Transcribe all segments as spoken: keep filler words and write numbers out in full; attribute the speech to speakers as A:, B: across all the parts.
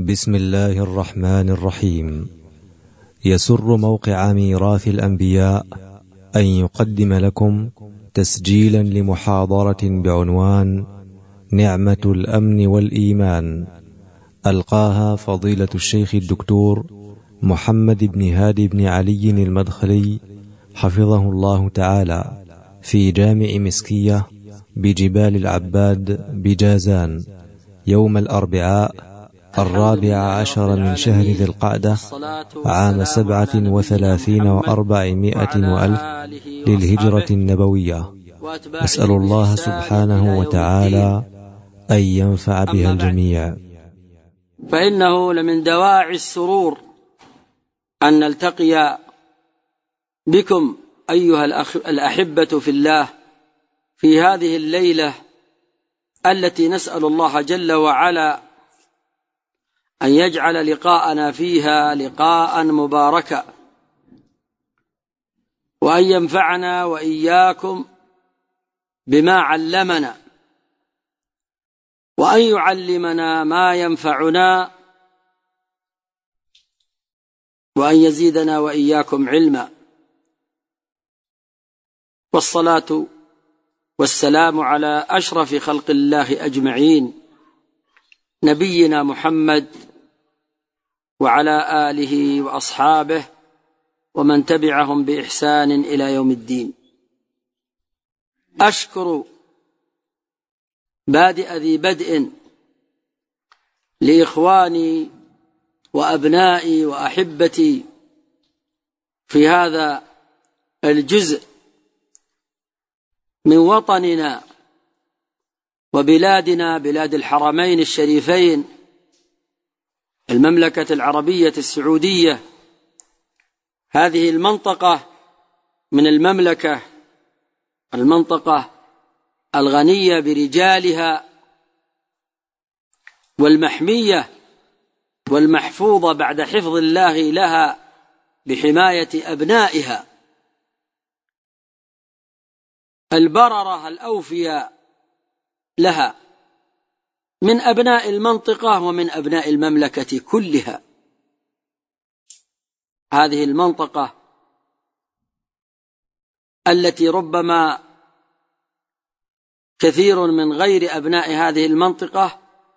A: بسم الله الرحمن الرحيم. يسر موقع ميراث الأنبياء أن يقدم لكم تسجيلا لمحاضرة بعنوان نعمة الأمن والإيمان، ألقاها فضيلة الشيخ الدكتور محمد بن هادي بن علي المدخلي حفظه الله تعالى في جامع مسكية بجبال العباد بجازان يوم الأربعاء الرابع عشر من شهر ذي القعدة عام سبعة وثلاثين وأربعمائة وألف للهجرة النبوية. نسأل الله سبحانه وتعالى أن ينفع بها الجميع.
B: فإنه لمن دواعي السرور أن نلتقي بكم أيها الأحبة في الله في هذه الليلة التي نسأل الله جل وعلا أن يجعل لقاءنا فيها لقاء مباركا، وأن ينفعنا وإياكم بما علمنا، وأن يعلمنا ما ينفعنا، وأن يزيدنا وإياكم علما. والصلاة والسلام على أشرف خلق الله أجمعين، نبينا محمد وعلى آله وأصحابه ومن تبعهم بإحسان إلى يوم الدين. أشكر بادئ ذي بدء لإخواني وأبنائي وأحبتي في هذا الجزء من وطننا وبلادنا، بلاد الحرمين الشريفين، المملكة العربية السعودية. هذه المنطقة من المملكة المنطقة الغنية برجالها والمحمية والمحفوظة بعد حفظ الله لها بحماية أبنائها، البررة الأوفياء لها من أبناء المنطقة ومن أبناء المملكة كلها. هذه المنطقة التي ربما كثير من غير أبناء هذه المنطقة،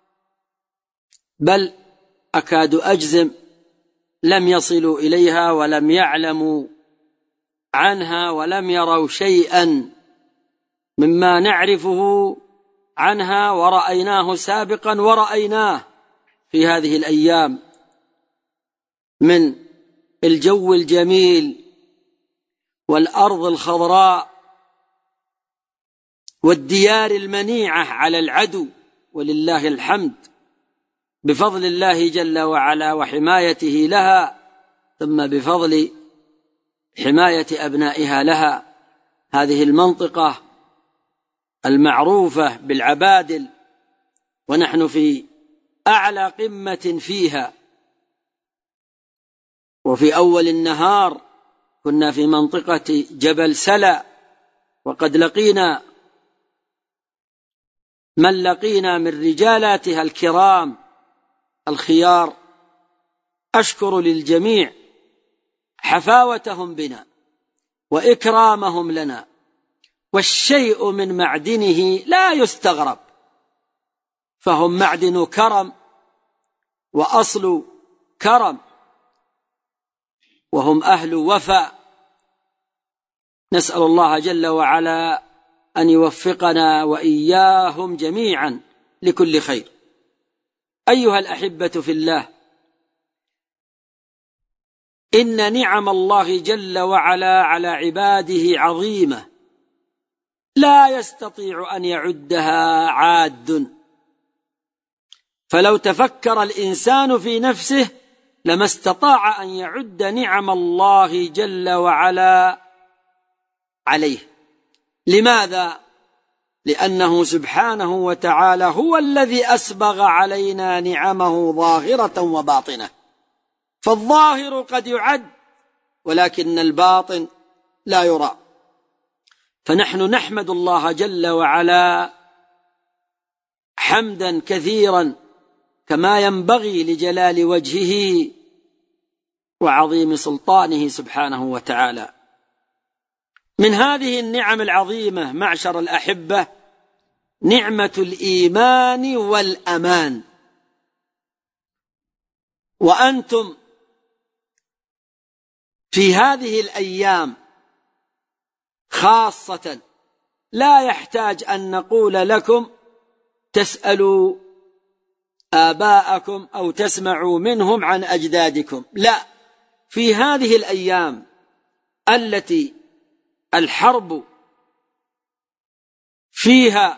B: بل أكاد أجزم، لم يصلوا إليها ولم يعلموا عنها ولم يروا شيئا مما نعرفه عنها ورأيناه سابقا ورأيناه في هذه الأيام من الجو الجميل والأرض الخضراء والديار المنيعة على العدو، ولله الحمد بفضل الله جل وعلا وحمايته لها، ثم بفضل حماية أبنائها لها. هذه المنطقة المعروفة بالعبادل، ونحن في أعلى قمة فيها. وفي أول النهار كنا في منطقة جبل سلا، وقد لقينا من لقينا من رجالاتها الكرام الخيار. أشكر للجميع حفاوتهم بنا وإكرامهم لنا، والشيء من معدنه لا يستغرب، فهم معدن كرم وأصل كرم، وهم أهل وفاء. نسأل الله جل وعلا أن يوفقنا وإياهم جميعا لكل خير. أيها الأحبة في الله، إن نعم الله جل وعلا على عباده عظيمة لا يستطيع أن يعدها عاد، فلو تفكر الإنسان في نفسه لما استطاع أن يعد نعم الله جل وعلا عليه. لماذا؟ لأنه سبحانه وتعالى هو الذي أسبغ علينا نعمه ظاهرة وباطنة، فالظاهر قد يعد ولكن الباطن لا يرى. فنحن نحمد الله جل وعلا حمدا كثيرا كما ينبغي لجلال وجهه وعظيم سلطانه سبحانه وتعالى. من هذه النعم العظيمة معشر الأحبة نعمة الإيمان والأمان. وأنتم في هذه الأيام خاصة لا يحتاج أن نقول لكم تسألوا آباءكم أو تسمعوا منهم عن أجدادكم، لا، في هذه الأيام التي الحرب فيها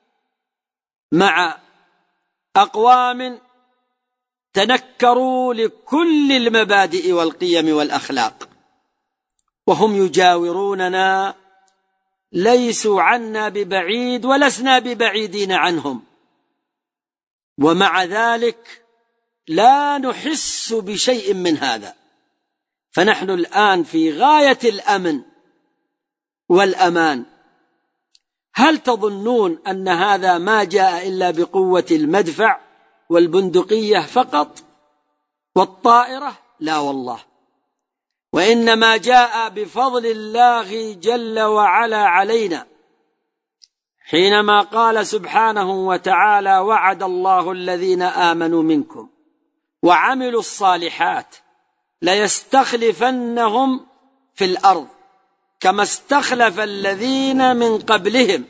B: مع أقوام تنكروا لكل المبادئ والقيم والأخلاق وهم يجاوروننا، ليسوا عنا ببعيد ولسنا ببعيدين عنهم، ومع ذلك لا نحس بشيء من هذا. فنحن الآن في غاية الأمن والأمان. هل تظنون أن هذا ما جاء إلا بقوة المدفع والبندقية فقط والطائرة؟ لا والله، وإنما جاء بفضل الله جل وعلا علينا، حينما قال سبحانه وتعالى: وعد الله الذين آمنوا منكم وعملوا الصالحات ليستخلفنهم في الأرض كما استخلف الذين من قبلهم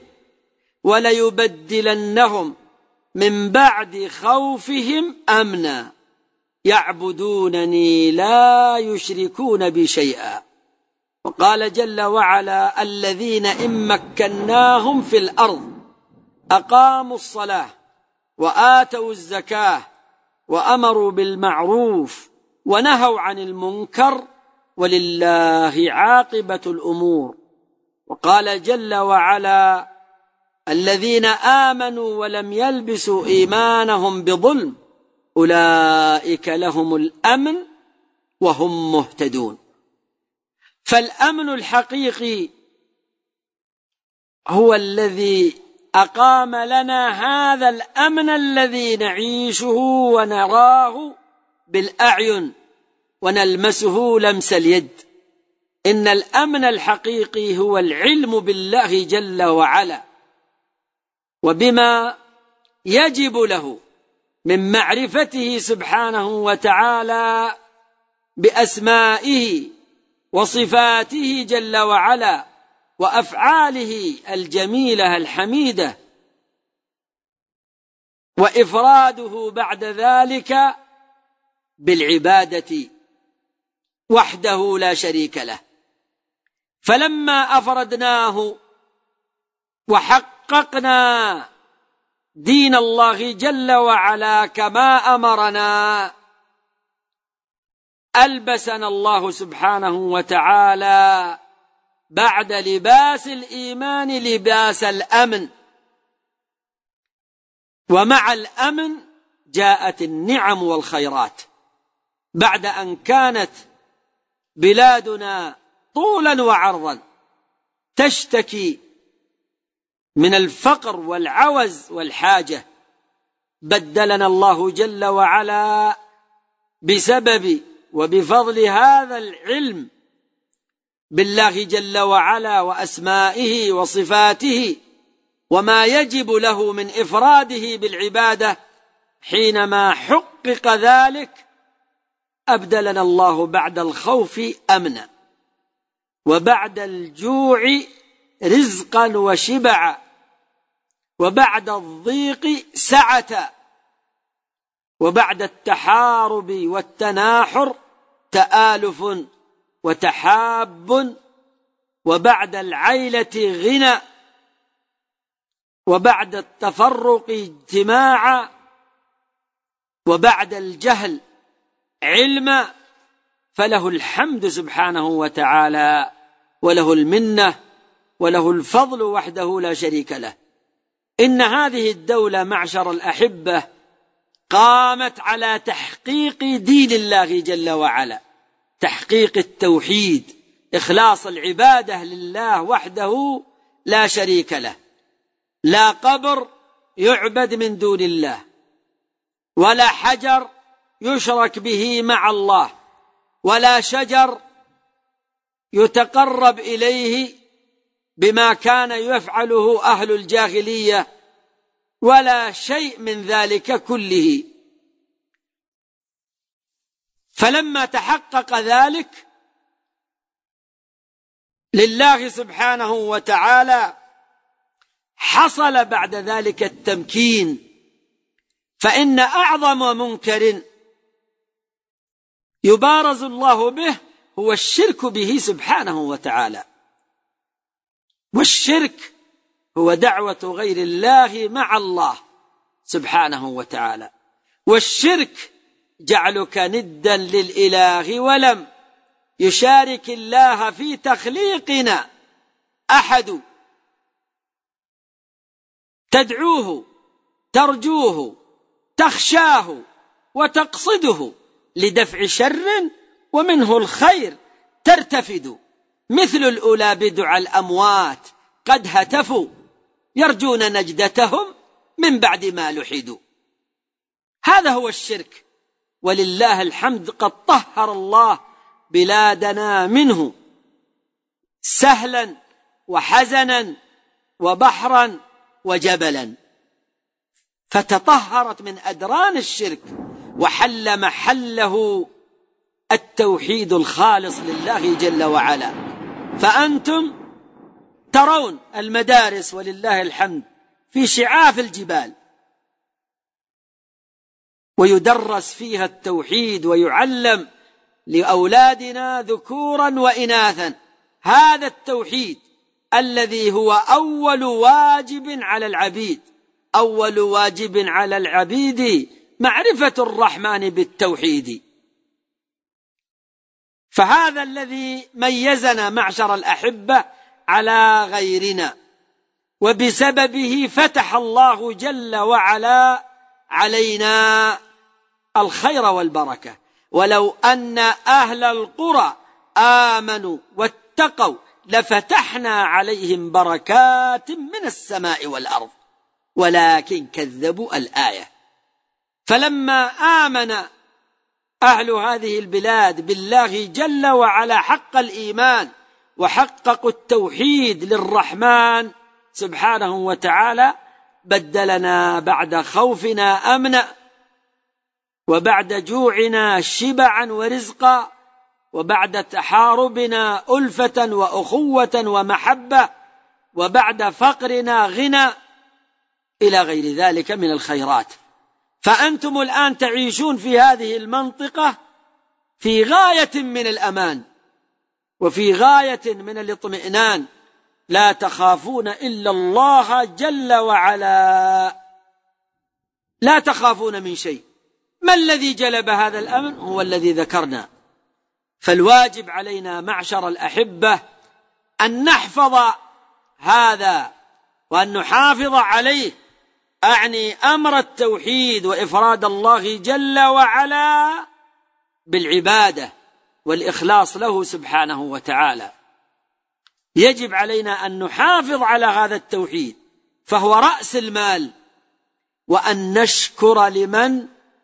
B: وليبدلنهم من بعد خوفهم أمنا يعبدونني لا يشركون بي شيئا. وقال جل وعلا: الذين إن مكناهم في الأرض أقاموا الصلاة وآتوا الزكاة وأمروا بالمعروف ونهوا عن المنكر ولله عاقبة الأمور. وقال جل وعلا: الذين آمنوا ولم يلبسوا إيمانهم بظلم أولئك لهم الأمن وهم مهتدون. فالأمن الحقيقي هو الذي أقام لنا هذا الأمن الذي نعيشه ونراه بالأعين ونلمسه لمس اليد. إن الأمن الحقيقي هو العلم بالله جل وعلا وبما يجب له من معرفته سبحانه وتعالى بأسمائه وصفاته جل وعلا وأفعاله الجميلة الحميدة، وإفراده بعد ذلك بالعبادة وحده لا شريك له. فلما أفردناه وحققنا دين الله جل وعلا كما أمرنا، ألبسنا الله سبحانه وتعالى بعد لباس الإيمان لباس الأمن. ومع الأمن جاءت النعم والخيرات. بعد أن كانت بلادنا طولا وعرضا تشتكي من الفقر والعوز والحاجة، بدلنا الله جل وعلا بسبب وبفضل هذا العلم بالله جل وعلا وأسمائه وصفاته وما يجب له من إفراده بالعبادة. حينما حقق ذلك أبدلنا الله بعد الخوف أمنا، وبعد الجوع رزقا وشبعا، وبعد الضيق سعة، وبعد التحارب والتناحر تآلف وتحاب، وبعد العيلة غنى، وبعد التفرق اجتماعا، وبعد الجهل علما. فله الحمد سبحانه وتعالى وله المنة وله الفضل وحده لا شريك له. إن هذه الدولة معشر الأحبة قامت على تحقيق دين الله جل وعلا، تحقيق التوحيد، إخلاص العبادة لله وحده لا شريك له، لا قبر يعبد من دون الله، ولا حجر يشرك به مع الله، ولا شجر يتقرب إليه بما كان يفعله أهل الجاهلية، ولا شيء من ذلك كله. فلما تحقق ذلك لله سبحانه وتعالى حصل بعد ذلك التمكين، فإن أعظم منكر يبارز الله به هو الشرك به سبحانه وتعالى، والشرك هو دعوة غير الله مع الله سبحانه وتعالى، والشرك جعلك ندا للإله ولم يشارك الله في تخليقنا أحد، تدعوه ترجوه تخشاه وتقصده لدفع شر ومنه الخير ترتفد، مثل الأولى بدع الأموات قد هتفوا يرجون نجدتهم من بعد ما لحدوا. هذا هو الشرك، ولله الحمد قد طهر الله بلادنا منه سهلا وحزنا وبحرا وجبلا، فتطهرت من أدران الشرك وحل محله التوحيد الخالص لله جل وعلا. فأنتم ترون المدارس ولله الحمد في شعاف الجبال، ويدرس فيها التوحيد ويعلم لأولادنا ذكورا وإناثا هذا التوحيد الذي هو أول واجب على العبيد. أول واجب على العبيد معرفة الرحمن بالتوحيد. فهذا الذي ميزنا معشر الأحبة على غيرنا، وبسببه فتح الله جل وعلا علينا الخير والبركة. ولو أن أهل القرى آمنوا واتقوا لفتحنا عليهم بركات من السماء والأرض ولكن كذبوا الآية. فلما آمن أهل هذه البلاد بالله جل وعلا حق الإيمان وحققوا التوحيد للرحمن سبحانه وتعالى، بدلنا بعد خوفنا أمنا، وبعد جوعنا شبعا ورزقا، وبعد تحاربنا ألفة وأخوة ومحبة، وبعد فقرنا غنى، إلى غير ذلك من الخيرات. فأنتم الآن تعيشون في هذه المنطقة في غاية من الأمان وفي غاية من الاطمئنان، لا تخافون إلا الله جل وعلا، لا تخافون من شيء. ما الذي جلب هذا الأمن؟ هو الذي ذكرنا. فالواجب علينا معشر الأحبة أن نحفظ هذا وأن نحافظ عليه، أعني أمر التوحيد وإفراد الله جل وعلا بالعبادة والإخلاص له سبحانه وتعالى. يجب علينا أن نحافظ على هذا التوحيد فهو رأس المال، وأن نشكر لمن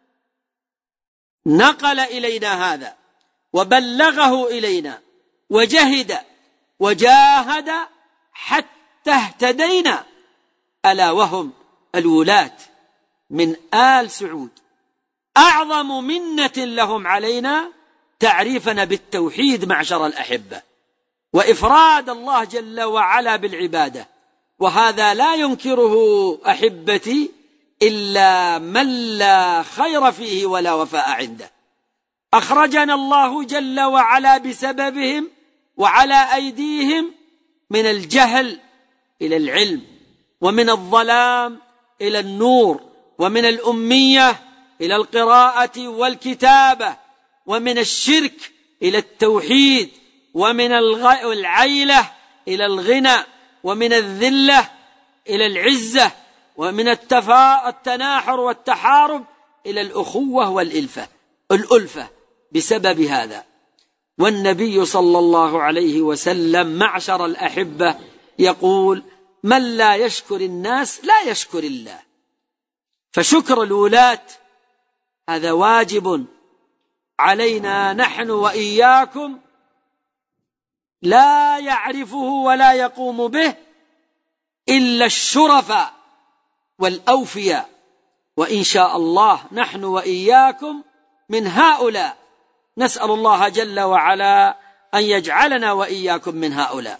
B: نقل إلينا هذا وبلغه إلينا وجهد وجاهد حتى اهتدينا، ألا وهم الولاة من آل سعود. أعظم منة لهم علينا تعريفنا بالتوحيد معشر الأحبة وإفراد الله جل وعلا بالعبادة، وهذا لا ينكره أحبتي إلا من لا خير فيه ولا وفاء عنده. أخرجنا الله جل وعلا بسببهم وعلى أيديهم من الجهل إلى العلم، ومن الظلام إلى النور، ومن الأمية إلى القراءة والكتابة، ومن الشرك إلى التوحيد، ومن العيلة إلى الغنى، ومن الذلة إلى العزة، ومن التناحر والتحارب إلى الأخوة والإلفة الألفة بسبب هذا. والنبي صلى الله عليه وسلم معشر الأحبة يقول: من لا يشكر الناس لا يشكر الله. فشكر الولاة هذا واجب علينا نحن وإياكم لا يعرفه ولا يقوم به إلا الشرفاء والأوفياء، وإن شاء الله نحن وإياكم من هؤلاء. نسأل الله جل وعلا أن يجعلنا وإياكم من هؤلاء.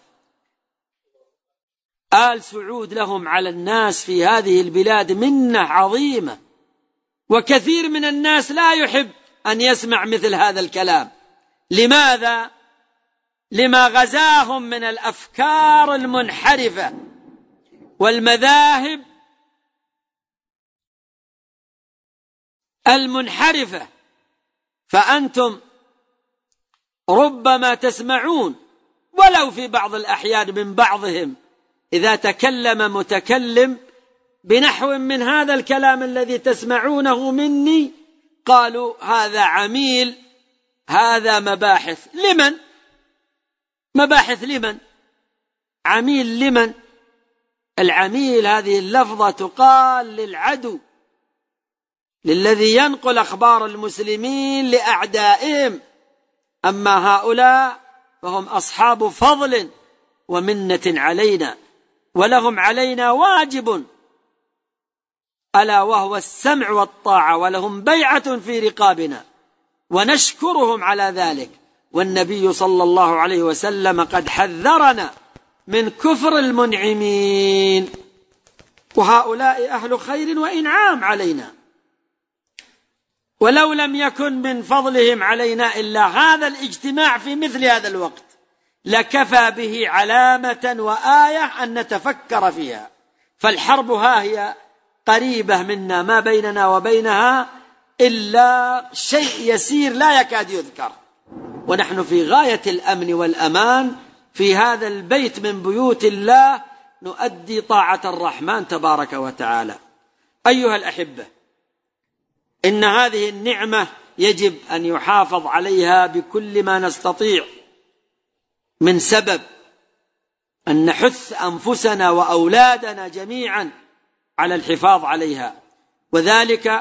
B: آل سعود لهم على الناس في هذه البلاد منة عظيمة، وكثير من الناس لا يحب أن يسمع مثل هذا الكلام. لماذا؟ لما غزاهم من الأفكار المنحرفة والمذاهب المنحرفة. فأنتم ربما تسمعون ولو في بعض الأحيان من بعضهم إذا تكلم متكلم بنحو من هذا الكلام الذي تسمعونه مني قالوا هذا عميل، هذا مباحث. لمن؟ مباحث لمن؟ عميل لمن؟ العميل هذه اللفظة تقال للعدو، للذي ينقل أخبار المسلمين لأعدائهم. أما هؤلاء فهم أصحاب فضل ومنة علينا، ولهم علينا واجب ألا وهو السمع والطاعة، ولهم بيعة في رقابنا ونشكرهم على ذلك. والنبي صلى الله عليه وسلم قد حذرنا من كفر المنعمين، وهؤلاء أهل خير وإنعام علينا، ولو لم يكن من فضلهم علينا إلا هذا الاجتماع في مثل هذا الوقت لكفى به علامة وآية أن نتفكر فيها. فالحرب ها هي قريبة منا، ما بيننا وبينها إلا شيء يسير لا يكاد يذكر، ونحن في غاية الأمن والأمان في هذا البيت من بيوت الله نؤدي طاعة الرحمن تبارك وتعالى. أيها الأحبة، إن هذه النعمة يجب أن يحافظ عليها بكل ما نستطيع، من سبب أن نحث أنفسنا وأولادنا جميعا على الحفاظ عليها، وذلك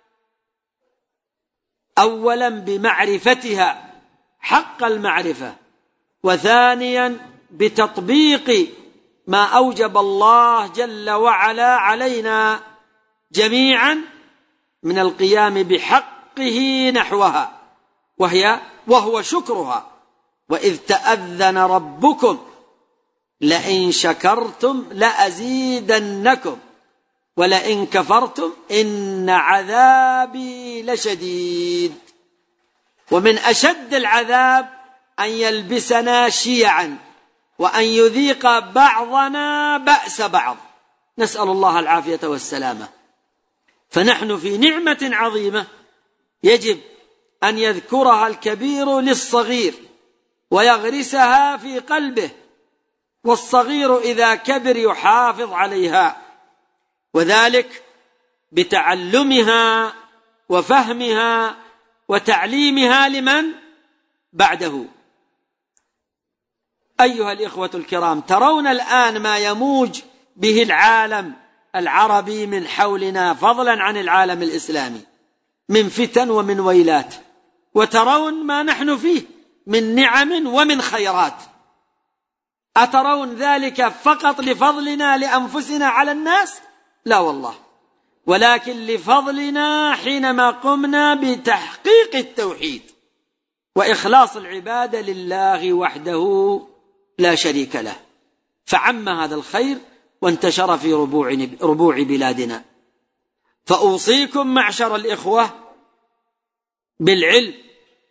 B: أولا بمعرفتها حق المعرفة، وثانيا بتطبيق ما أوجب الله جل وعلا علينا جميعا من القيام بحقه نحوها، وهي وهو شكرها. وإذ تأذن ربكم لئن شكرتم لأزيدنكم ولئن كفرتم إن عذابي لشديد. ومن أشد العذاب أن يلبسنا شيعا وأن يذيق بعضنا بأس بعض، نسأل الله العافية والسلامة. فنحن في نعمة عظيمة يجب أن يذكرها الكبير للصغير ويغرسها في قلبه، والصغير إذا كبر يحافظ عليها، وذلك بتعلمها وفهمها وتعليمها لمن بعده. أيها الإخوة الكرام، ترون الآن ما يموج به العالم العربي من حولنا فضلا عن العالم الإسلامي من فتن ومن ويلات، وترون ما نحن فيه من نعم ومن خيرات. أترون ذلك فقط لفضلنا لأنفسنا على الناس؟ لا والله، ولكن لفضلنا حينما قمنا بتحقيق التوحيد وإخلاص العبادة لله وحده لا شريك له، فعم هذا الخير وانتشر في ربوع, ربوع بلادنا. فأوصيكم معشر الإخوة بالعلم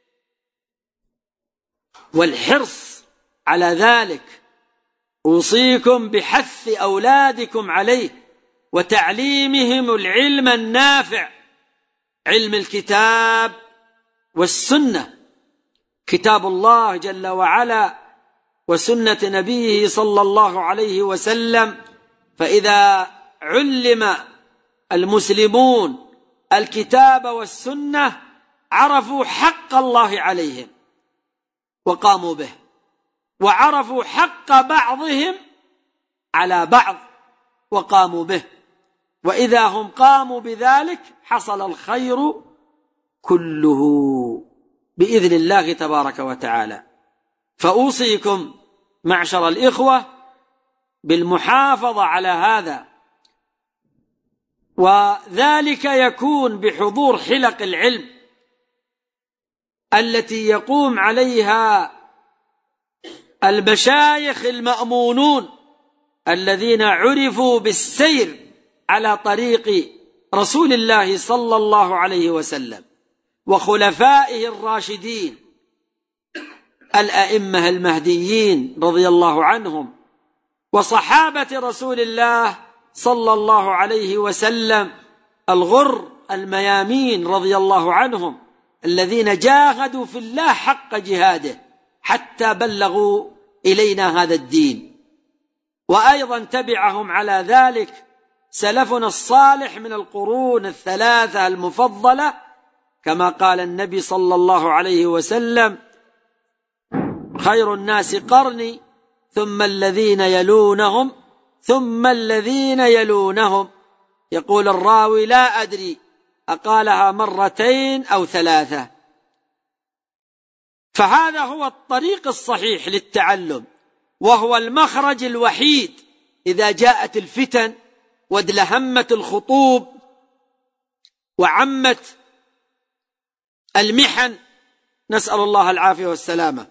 B: والحرص على ذلك، أوصيكم بحث أولادكم عليه وتعليمهم العلم النافع، علم الكتاب والسنة، كتاب الله جل وعلا وسنة نبيه صلى الله عليه وسلم. فإذا علم المسلمون الكتاب والسنة عرفوا حق الله عليهم وقاموا به، وعرفوا حق بعضهم على بعض وقاموا به، وإذا هم قاموا بذلك حصل الخير كله بإذن الله تبارك وتعالى. فأوصيكم معشر الإخوة بالمحافظة على هذا، وذلك يكون بحضور حلق العلم التي يقوم عليها المشايخ المأمونون الذين عرفوا بالسير على طريق رسول الله صلى الله عليه وسلم وخلفائه الراشدين الأئمة المهديين رضي الله عنهم، وصحابة رسول الله صلى الله عليه وسلم الغر الميامين رضي الله عنهم الذين جاهدوا في الله حق جهاده حتى بلغوا إلينا هذا الدين. وأيضا تبعهم على ذلك سلفنا الصالح من القرون الثلاثة المفضلة، كما قال النبي صلى الله عليه وسلم: خير الناس قرني ثم الذين يلونهم ثم الذين يلونهم. يقول الراوي: لا أدري أقالها مرتين أو ثلاثة. فهذا هو الطريق الصحيح للتعلم، وهو المخرج الوحيد إذا جاءت الفتن وادلهمت الخطوب وعمت المحن، نسأل الله العافية والسلامة.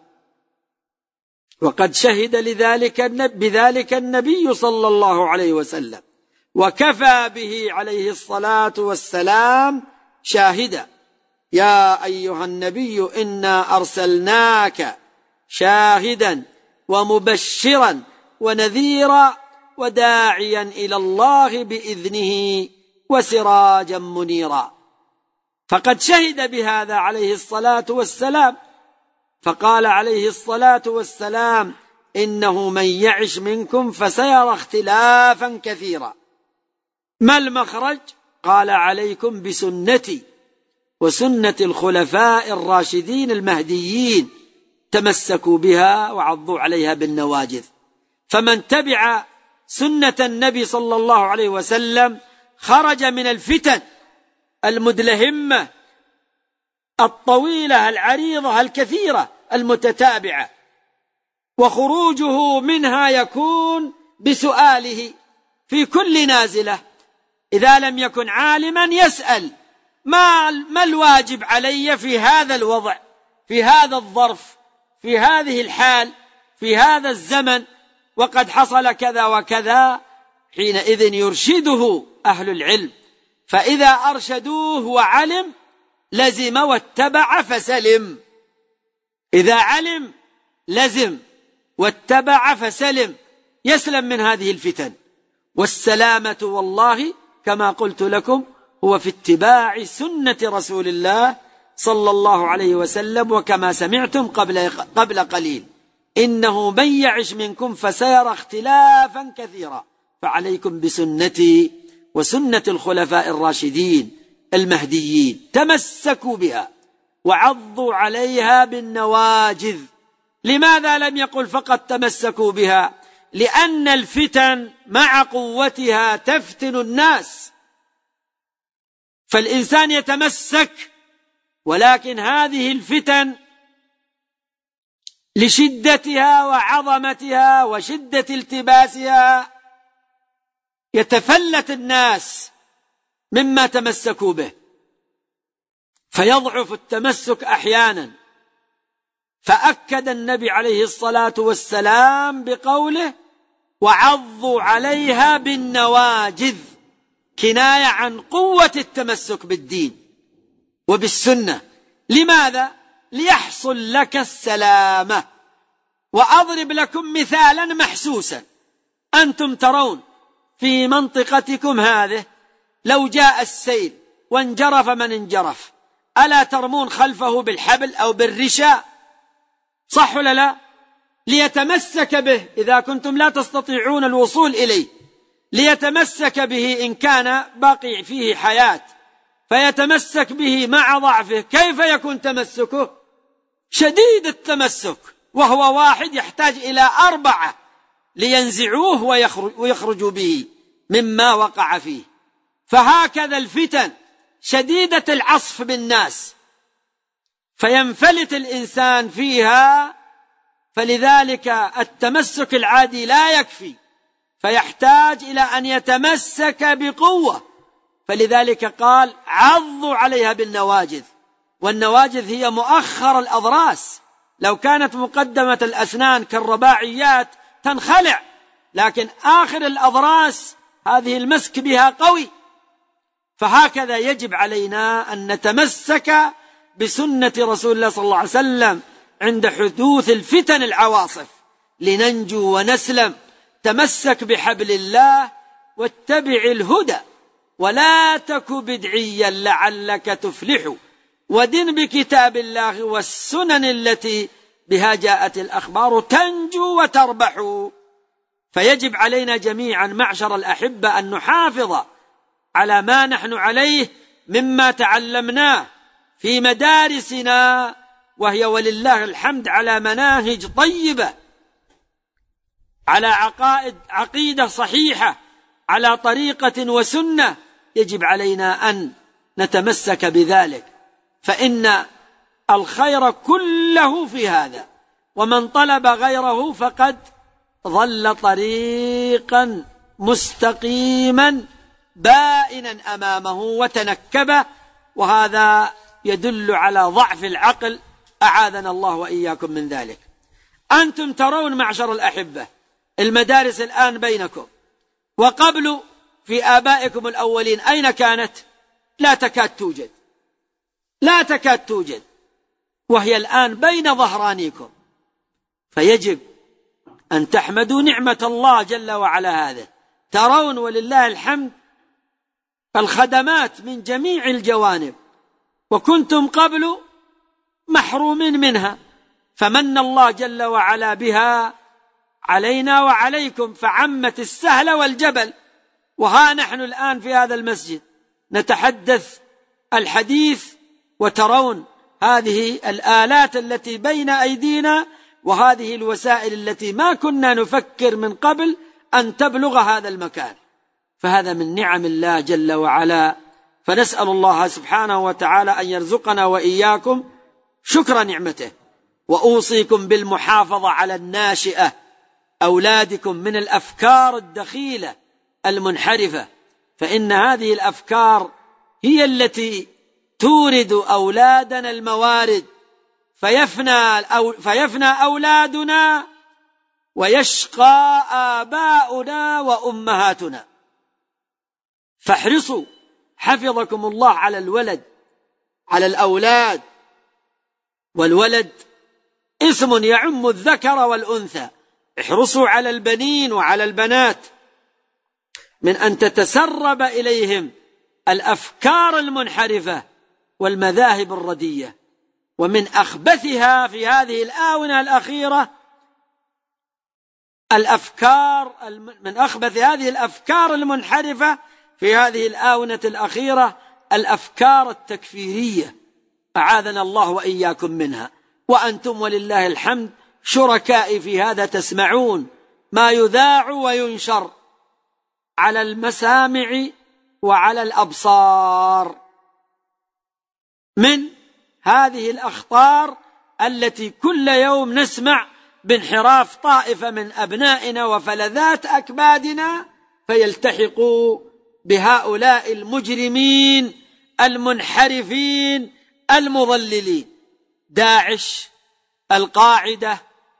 B: وقد شهد لذلك بذلك النبي صلى الله عليه وسلم، وكفى به عليه الصلاة والسلام شاهدا: يا أيها النبي إنا أرسلناك شاهدا ومبشرا ونذيرا وداعيا إلى الله بإذنه وسراجا منيرا. فقد شهد بهذا عليه الصلاة والسلام، فقال عليه الصلاة والسلام: إنه من يعش منكم فسيرى اختلافا كثيرا. ما المخرج؟ قال: عليكم بسنتي وسنة الخلفاء الراشدين المهديين، تمسكوا بها وعضوا عليها بالنواجذ. فمن تبع سنة النبي صلى الله عليه وسلم خرج من الفتن المدلهمة الطويلة العريضة الكثيرة المتتابعة، وخروجه منها يكون بسؤاله في كل نازلة. إذا لم يكن عالما يسأل: ما, ما الواجب علي في هذا الوضع، في هذا الظرف، في هذه الحال، في هذا الزمن، وقد حصل كذا وكذا. حينئذ يرشده أهل العلم، فإذا أرشدوه وعلم لزم واتبع فسلم. إذا علم لزم واتبع فسلم، يسلم من هذه الفتن. والسلامة والله كما قلت لكم هو في اتباع سنة رسول الله صلى الله عليه وسلم. وكما سمعتم قبل, قبل قليل: إنه من يعش منكم فسيرى اختلافا كثيرا، فعليكم بسنتي وسنة الخلفاء الراشدين المهديين، تمسكوا بها وعضوا عليها بالنواجذ. لماذا لم يقل فقط تمسكوا بها؟ لأن الفتن مع قوتها تفتن الناس، فالإنسان يتمسك، ولكن هذه الفتن لشدتها وعظمتها وشدة التباسها يتفلت الناس مما تمسكوا به، فيضعف التمسك أحيانا. فأكد النبي عليه الصلاة والسلام بقوله: وعضوا عليها بالنواجذ، كناية عن قوة التمسك بالدين وبالسنة. لماذا؟ ليحصل لك السلامة. وأضرب لكم مثالا محسوسا. أنتم ترون في منطقتكم هذه لو جاء السيل وانجرف من انجرف، ألا ترمون خلفه بالحبل أو بالرشا؟ صح ولا لا؟ ليتمسك به إذا كنتم لا تستطيعون الوصول إليه، ليتمسك به إن كان باقي فيه حياة، فيتمسك به مع ضعفه. كيف يكون تمسكه؟ شديد التمسك، وهو واحد يحتاج إلى أربعة لينزعوه ويخرجوا به مما وقع فيه. فهكذا الفتن شديدة العصف بالناس، فينفلت الإنسان فيها، فلذلك التمسك العادي لا يكفي، فيحتاج إلى أن يتمسك بقوة. فلذلك قال عضوا عليها بالنواجذ، والنواجذ هي مؤخر الأضراس، لو كانت مقدمة الأسنان كالرباعيات تنخلع، لكن آخر الأضراس هذه المسك بها قوي. فهكذا يجب علينا أن نتمسك بسنة رسول الله صلى الله عليه وسلم عند حدوث الفتن العواصف لننجو ونسلم. تمسك بحبل الله واتبع الهدى ولا تك بدعيا لعلك تفلح، ودن بكتاب الله والسنن التي بها جاءت الأخبار تنجو وتربح. فيجب علينا جميعا معشر الأحبة أن نحافظ على ما نحن عليه مما تعلمناه في مدارسنا، وهي ولله الحمد على مناهج طيبة، على عقائد عقيدة صحيحة، على طريقة وسنة. يجب علينا أن نتمسك بذلك، فإن الخير كله في هذا، ومن طلب غيره فقد ضل طريقا مستقيما بائنا أمامه وتنكبه، وهذا يدل على ضعف العقل، أعاذنا الله وإياكم من ذلك. أنتم ترون معشر الأحبة المدارس الآن بينكم، وقبل في آبائكم الأولين أين كانت؟ لا تكاد توجد، لا تكاد توجد، وهي الآن بين ظهرانيكم. فيجب أن تحمدوا نعمة الله جل وعلا. هذا ترون ولله الحمد الخدمات من جميع الجوانب، وكنتم قبل محرومين منها، فمن الله جل وعلا بها علينا وعليكم، فعمت السهل والجبل. وها نحن الآن في هذا المسجد نتحدث الحديث، وترون هذه الآلات التي بين أيدينا، وهذه الوسائل التي ما كنا نفكر من قبل أن تبلغ هذا المكان. فهذا من نعم الله جل وعلا، فنسأل الله سبحانه وتعالى أن يرزقنا وإياكم شكر نعمته. وأوصيكم بالمحافظة على الناشئة أولادكم من الأفكار الدخيلة المنحرفة، فإن هذه الأفكار هي التي تورد أولادنا الموارد، فيفنى, أو فيفنى أولادنا ويشقى آباؤنا وأمهاتنا. فاحرصوا حفظكم الله على الولد، على الأولاد. والولد اسم يعم الذكر والأنثى، احرصوا على البنين وعلى البنات من أن تتسرب إليهم الأفكار المنحرفة والمذاهب الردية. ومن أخبثها في هذه الآونة الأخيرة الأفكار من أخبث هذه الأفكار المنحرفة في هذه الآونة الأخيرة الأفكار التكفيرية، أعاذنا الله وإياكم منها. وأنتم ولله الحمد شركائي في هذا، تسمعون ما يذاع وينشر على المسامع وعلى الأبصار من هذه الأخطار التي كل يوم نسمع بانحراف طائفة من أبنائنا وفلذات أكبادنا، فيلتحقوا بهؤلاء المجرمين المنحرفين المضللين، داعش، القاعدة،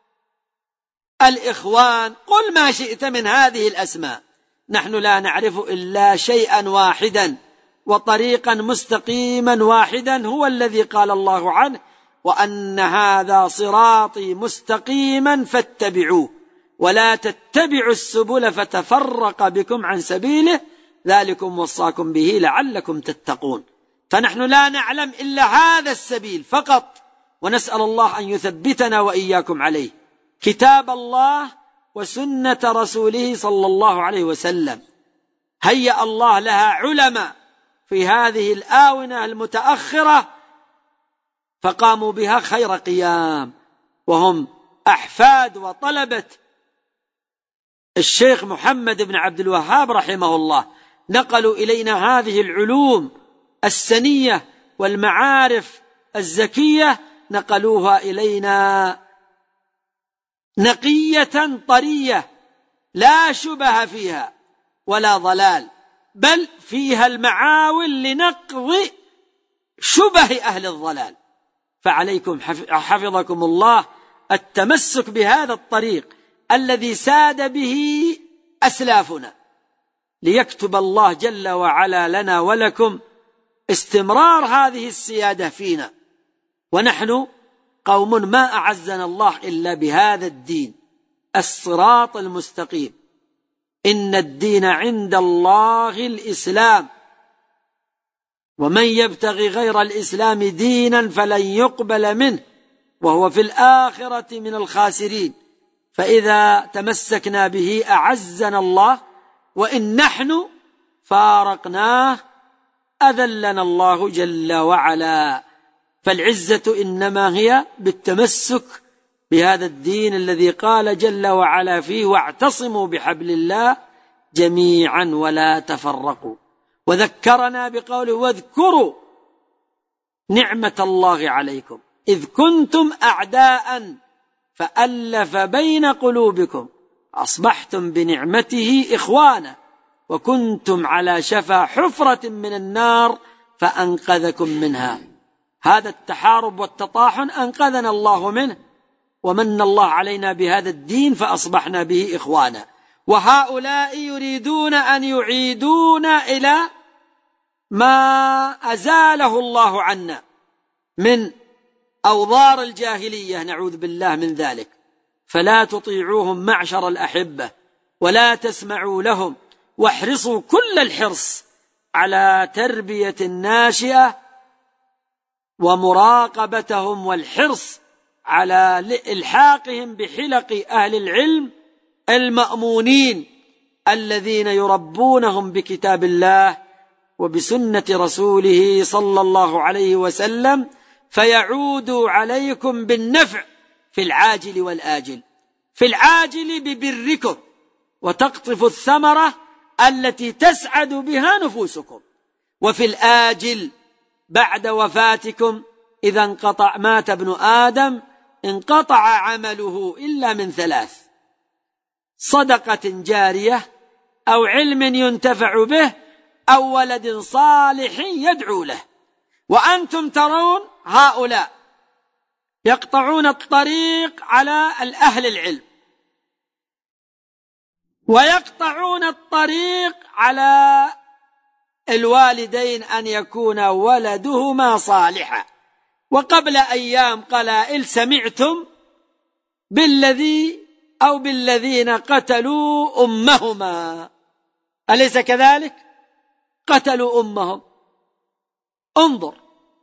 B: الإخوان، قل ما شئت من هذه الأسماء. نحن لا نعرف إلا شيئا واحدا وطريقا مستقيما واحدا، هو الذي قال الله عنه: وأن هذا صراطي مستقيما فاتبعوه ولا تتبعوا السبل فتفرق بكم عن سبيله ذلكم وصاكم به لعلكم تتقون. فنحن لا نعلم إلا هذا السبيل فقط، ونسأل الله أن يثبتنا وإياكم عليه، كتاب الله وسنة رسوله صلى الله عليه وسلم. هيأ الله لها علماء في هذه الآونة المتأخرة فقاموا بها خير قيام، وهم أحفاد وطلبة الشيخ محمد بن عبد الوهاب رحمه الله، نقلوا إلينا هذه العلوم السنية والمعارف الزكية نقلوها إلينا نقية طرية لا شبه فيها ولا ضلال، بل فيها المعاول لنقض شبه أهل الضلال. فعليكم حفظكم الله التمسك بهذا الطريق الذي ساد به أسلافنا، ليكتب الله جل وعلا لنا ولكم استمرار هذه السيادة فينا. ونحن قوم ما أعزنا الله إلا بهذا الدين الصراط المستقيم. إن الدين عند الله الإسلام، ومن يبتغي غير الإسلام دينا فلن يقبل منه وهو في الآخرة من الخاسرين. فإذا تمسكنا به أعزنا الله، وإن نحن فارقناه أذلنا الله جل وعلا. فالعزة إنما هي بالتمسك بهذا الدين الذي قال جل وعلا فيه: واعتصموا بحبل الله جميعا ولا تفرقوا. وذكرنا بقوله: واذكروا نعمة الله عليكم إذ كنتم أعداء فألف بين قلوبكم أصبحتم بنعمته إخوانا وكنتم على شفا حفرة من النار فأنقذكم منها. هذا التحارب والتطاحن أنقذنا الله منه، ومن الله علينا بهذا الدين فأصبحنا به إخوانا. وهؤلاء يريدون أن يعيدونا إلى ما أزاله الله عنا من أوضار الجاهلية، نعوذ بالله من ذلك. فلا تطيعوهم معشر الأحبة ولا تسمعوا لهم، واحرصوا كل الحرص على تربية الناشئة ومراقبتهم، والحرص على إلحاقهم بحلق أهل العلم المأمونين الذين يربونهم بكتاب الله وبسنة رسوله صلى الله عليه وسلم، فيعودوا عليكم بالنفع في العاجل والآجل. في العاجل ببركم وتقطف الثمرة التي تسعد بها نفوسكم، وفي الآجل بعد وفاتكم إذا انقطع مات ابن آدم انقطع عمله إلا من ثلاث: صدقة جارية، أو علم ينتفع به، أو ولد صالح يدعو له. وأنتم ترون هؤلاء يقطعون الطريق على الأهل العلم، ويقطعون الطريق على الوالدين أن يكون ولدهما صالحا. وقبل أيام قلائل سمعتم بالذي أو بالذين قتلوا أمهما، أليس كذلك؟ قتلوا أمهم. انظر،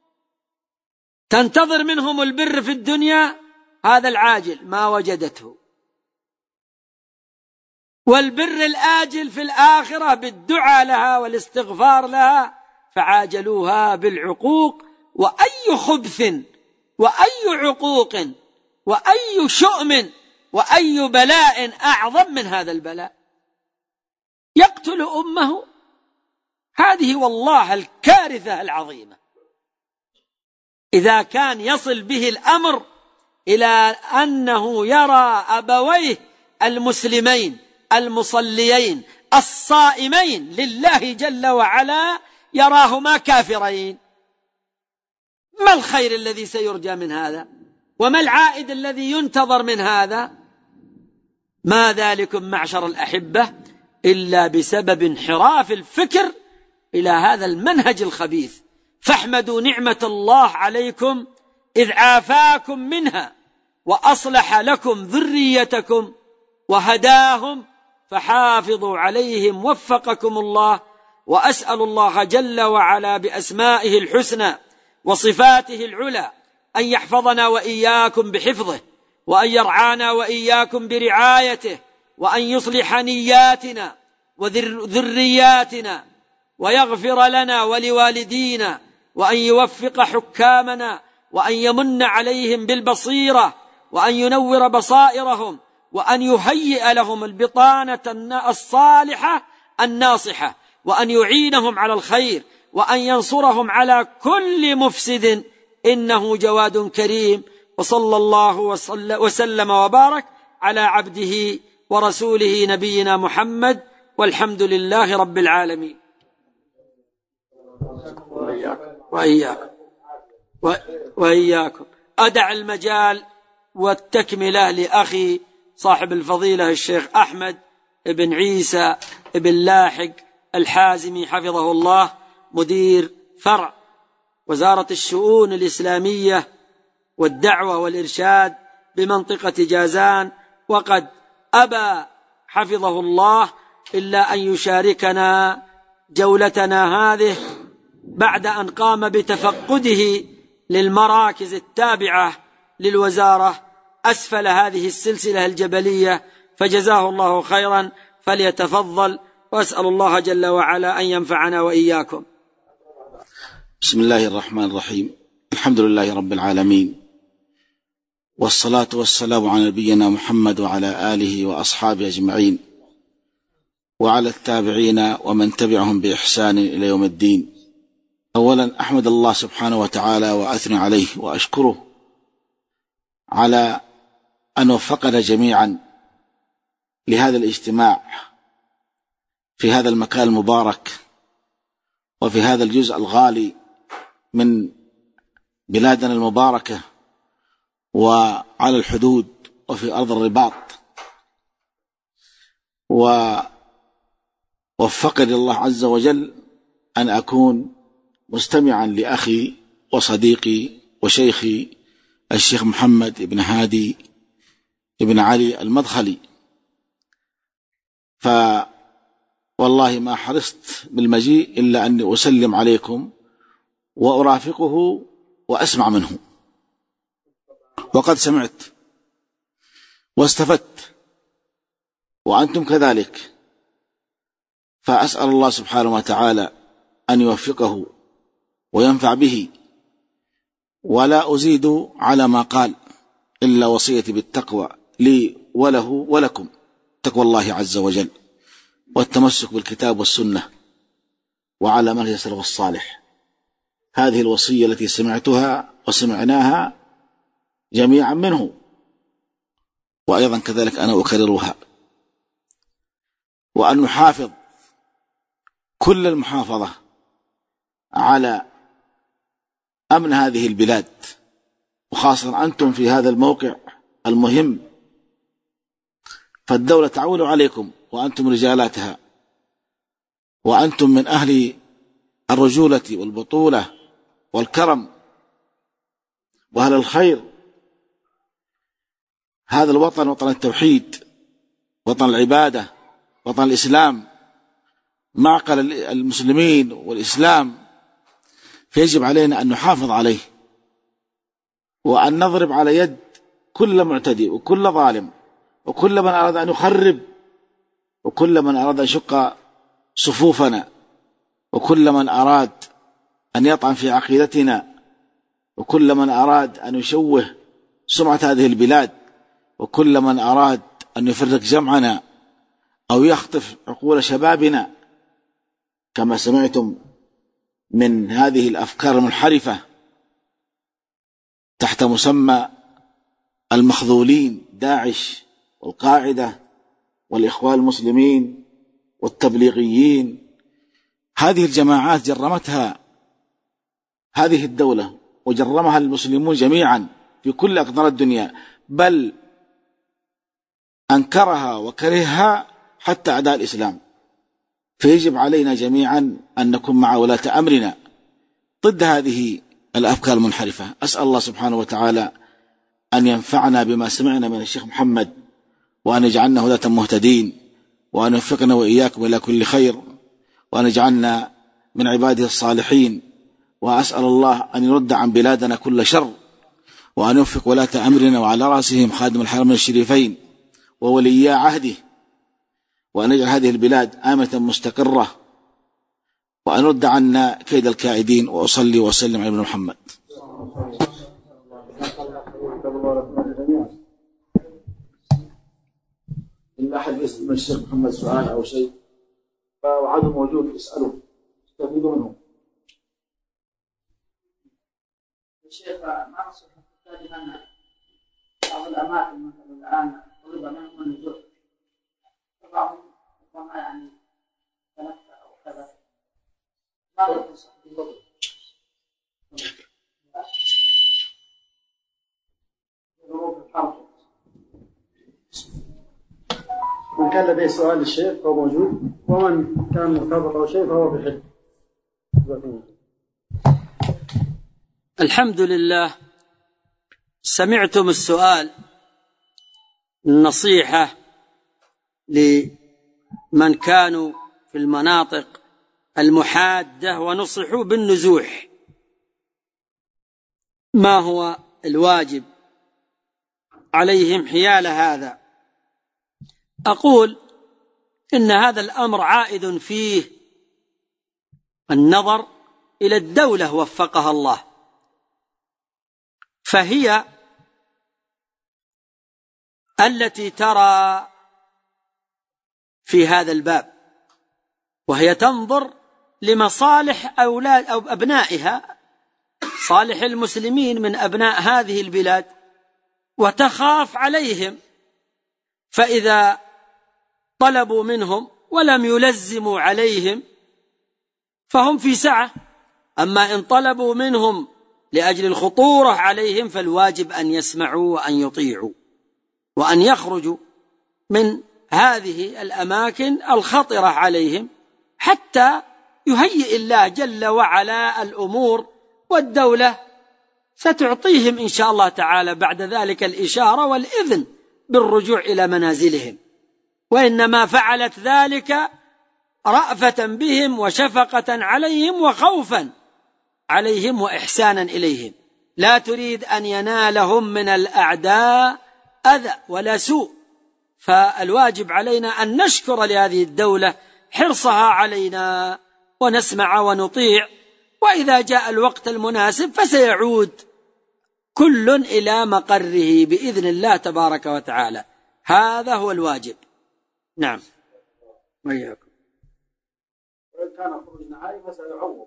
B: تنتظر منهم البر في الدنيا، هذا العاجل ما وجدته، والبر الآجل في الآخرة بالدعاء لها والاستغفار لها، فعاجلوها بالعقوق. وأي خبث وأي عقوق وأي شؤم وأي بلاء أعظم من هذا البلاء؟ يقتل أمه، هذه والله الكارثة العظيمة. إذا كان يصل به الأمر إلى أنه يرى أبويه المسلمين المصليين الصائمين لله جل وعلا يراهما كافرين، ما الخير الذي سيرجى من هذا؟ وما العائد الذي ينتظر من هذا؟ ما ذلكم معشر الأحبة إلا بسبب انحراف الفكر إلى هذا المنهج الخبيث. فاحمدوا نعمة الله عليكم إذ عافاكم منها وأصلح لكم ذريتكم وهداهم، فحافظوا عليهم وفقكم الله. وأسأل الله جل وعلا بأسمائه الحسنى وصفاته العلى أن يحفظنا وإياكم بحفظه، وأن يرعانا وإياكم برعايته، وأن يصلح نياتنا وذرياتنا، ويغفر لنا ولوالدينا، وأن يوفق حكامنا، وأن يمن عليهم بالبصيرة، وأن ينور بصائرهم، وأن يهيئ لهم البطانة الصالحة الناصحة، وأن يعينهم على الخير، وأن ينصرهم على كل مفسد إنه جواد كريم. وصلى الله وسلم وبارك على عبده ورسوله نبينا محمد، والحمد لله رب العالمين. وإياكم وإياكم. أدع المجال والتكملة لأخي صاحب الفضيلة الشيخ أحمد بن عيسى بن لاحق الحازمي حفظه الله، مدير فرع وزارة الشؤون الإسلامية والدعوة والإرشاد بمنطقة جازان، وقد أبى حفظه الله إلا أن يشاركنا جولتنا هذه بعد أن قام بتفقده للمراكز التابعة للوزارة أسفل هذه السلسلة الجبلية، فجزاه الله خيرا، فليتفضل، وأسأل الله جل وعلا أن ينفعنا وإياكم.
C: بسم الله الرحمن الرحيم. الحمد لله رب العالمين، والصلاة والسلام على نبينا محمد وعلى آله وأصحابه أجمعين، وعلى التابعين ومن تبعهم بإحسان إلى يوم الدين. أولا أحمد الله سبحانه وتعالى وأثني عليه وأشكره على أن وفقنا جميعا لهذا الاجتماع في هذا المكان المبارك وفي هذا الجزء الغالي من بلادنا المباركة، وعلى الحدود وفي أرض الرباط. ووفقني الله عز وجل أن أكون مستمعا لأخي وصديقي وشيخي الشيخ محمد بن هادي بن علي المدخلي، فوالله ما حرصت بالمجيء إلا أني أسلم عليكم وأرافقه وأسمع منه، وقد سمعت واستفدت وأنتم كذلك، فأسأل الله سبحانه وتعالى أن يوفقه وينفع به، ولا أزيد على ما قال إلا وصيتي بالتقوى لي وله ولكم، تقوى الله عز وجل والتمسك بالكتاب والسنة وعلى منهج السلف الصالح. هذه الوصية التي سمعتها وسمعناها جميعا منه، وأيضا كذلك أنا أكررها، وأن نحافظ كل المحافظة على أمن هذه البلاد، وخاصة أنتم في هذا الموقع المهم، فالدولة تعول عليكم وأنتم رجالاتها، وأنتم من أهل الرجولة والبطولة والكرم وأهل الخير. هذا الوطن وطن التوحيد، وطن العبادة، وطن الإسلام، معقل المسلمين والإسلام، فيجب علينا أن نحافظ عليه وأن نضرب على يد كل معتدي وكل ظالم وكل من أراد أن يخرب وكل من أراد أن يشق صفوفنا وكل من أراد أن يطعن في عقيدتنا وكل من أراد أن يشوه سمعة هذه البلاد وكل من أراد أن يفرق جمعنا أو يخطف عقول شبابنا، كما سمعتم من هذه الأفكار المنحرفة تحت مسمى المخذولين، داعش والقاعدة والإخوان المسلمين والتبليغيين. هذه الجماعات جرمتها هذه الدولة وجرمها المسلمون جميعا في كل أقطار الدنيا، بل أنكرها وكرهها حتى أعداء الإسلام. فيجب علينا جميعا أن نكون مع ولاة أمرنا ضد هذه الأفكار المنحرفة. أسأل الله سبحانه وتعالى أن ينفعنا بما سمعنا من الشيخ محمد، وأن يجعلنا هداة مهتدين، وأن يوفقنا وإياكم إلى كل خير، وأن يجعلنا من عباده الصالحين. وأسأل الله أن يرد عن بلادنا كل شر، وأن يوفق ولاة أمرنا وعلى رأسهم خادم الحرمين الشريفين وولي عهده، وأن يجعل هذه البلاد آمنة مستقرة، وأن يرد عنا كيد الكائدين. وأصلي وأسلم على ابن محمد. إن أحد يسأل الشيخ محمد سؤال أو شيء فوعده موجود، اسأله استفيدوا منه.
D: الشيخ ما نصح أن بعض الأماكن مثلا الآن طلب منهم النزول، فبعضهم ربما يعني تنفى أو كذا، ماذا تنصح به؟
E: من كان لديه سؤال للشيخ فهو موجود، ومن كان مرتبط أو شيء فهو بحل.
B: الحمد لله. سمعتم السؤال، النصيحة لمن كانوا في المناطق المحادة ونصحوا بالنزوح. ما هو الواجب عليهم حيال هذا؟ أقول إن هذا الأمر عائد فيه النظر إلى الدولة وفقها الله، فهي التي ترى في هذا الباب، وهي تنظر لمصالح أولاد أو أبنائها، صالح المسلمين من أبناء هذه البلاد، وتخاف عليهم. فإذا طلبوا منهم ولم يلزموا عليهم فهم في سعة، أما إن طلبوا منهم لأجل الخطورة عليهم فالواجب أن يسمعوا وأن يطيعوا وأن يخرجوا من هذه الأماكن الخطرة عليهم، حتى يهيئ الله جل وعلا الأمور، والدولة ستعطيهم إن شاء الله تعالى بعد ذلك الإشارة والإذن بالرجوع إلى منازلهم، وإنما فعلت ذلك رأفة بهم وشفقة عليهم وخوفا عليهم وإحسانا إليهم، لا تريد أن ينالهم من الأعداء أذى ولا سوء. فالواجب علينا أن نشكر لهذه الدولة حرصها علينا ونسمع ونطيع، وإذا جاء الوقت المناسب فسيعود كل إلى مقره بإذن الله تبارك وتعالى. هذا هو الواجب. نعم. وإياكم.
E: وإن كان خروج نهائي فسيعوض.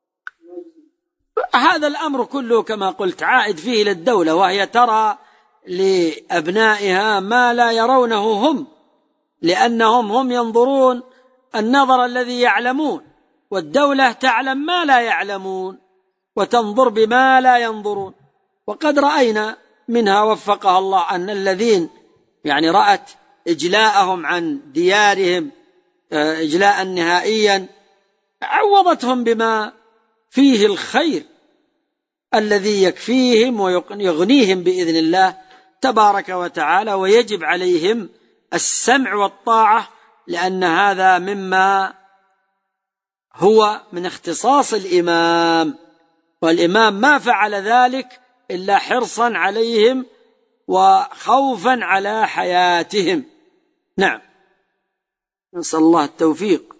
B: هذا الأمر كله كما قلت عائد فيه للدولة، وهي ترى لأبنائها ما لا يرونه هم، لأنهم هم ينظرون النظر الذي يعلمون، والدولة تعلم ما لا يعلمون وتنظر بما لا ينظرون. وقد رأينا منها وفقها الله أن الذين يعني رأت إجلاءهم عن ديارهم إجلاء نهائيا عوضتهم بما فيه الخير الذي يكفيهم ويغنيهم بإذن الله تبارك وتعالى. ويجب عليهم السمع والطاعة، لأن هذا مما هو من اختصاص الإمام، والإمام ما فعل ذلك إلا حرصا عليهم وخوفا على حياتهم. نعم، نسأل الله التوفيق.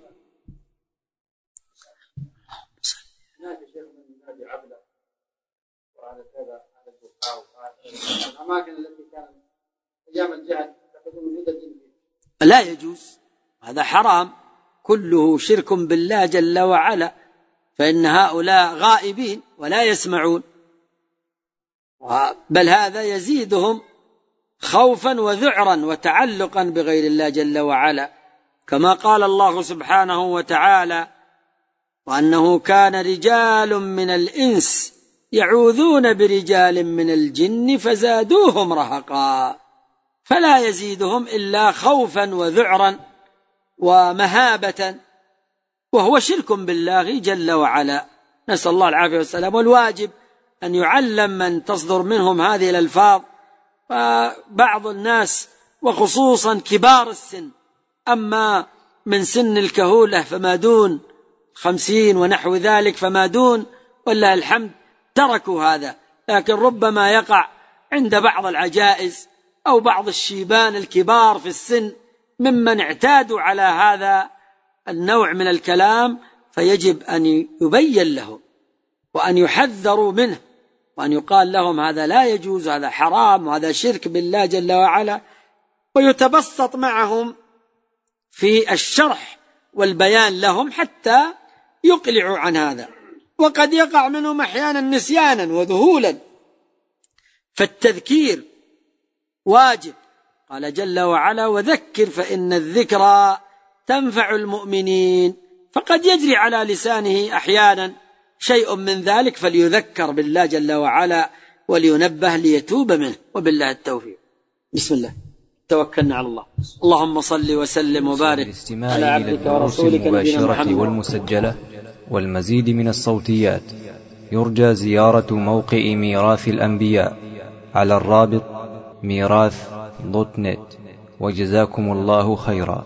E: الأماكن التي كانت أيام الجهل
B: لا يجوز، هذا حرام، كله شرك بالله جل وعلا، فإن هؤلاء غائبين ولا يسمعون، بل هذا يزيدهم خوفا وذعرا وتعلقا بغير الله جل وعلا، كما قال الله سبحانه وتعالى: وأنه كان رجال من الإنس يعوذون برجال من الجن فزادوهم رهقا، فلا يزيدهم إلا خوفا وذعرا ومهابة، وهو شرك بالله جل وعلا، نسأل الله العافية والسلام. والواجب أن يعلم من تصدر منهم هذه الألفاظ، فبعض الناس وخصوصا كبار السن، أما من سن الكهولة فما دون خمسين ونحو ذلك فما دون والله الحمد تركوا هذا، لكن ربما يقع عند بعض العجائز أو بعض الشيبان الكبار في السن ممن اعتادوا على هذا النوع من الكلام، فيجب أن يبين لهم وأن يحذروا منه، وأن يقال لهم هذا لا يجوز، هذا حرام، وهذا شرك بالله جل وعلا، ويتبسط معهم في الشرح والبيان لهم حتى يقلعوا عن هذا. وقد يقع منهم أحيانا نسيانا وذهولا، فالتذكير واجب. قال جل وعلا: وذكر فإن الذكرى تنفع المؤمنين. فقد يجري على لسانه أحيانا شيء من ذلك، فليذكر بالله جل وعلا ولينبه ليتوب منه، وبالله التوفيق. بسم الله، توكلنا على الله. اللهم صل وسلم وبارك على عبدك ورسولك نبينا محمد.
A: والمسجلة والمزيد من الصوتيات يرجى زيارة موقع ميراث الأنبياء على الرابط ميراث دوت نت. وجزاكم الله خيرا.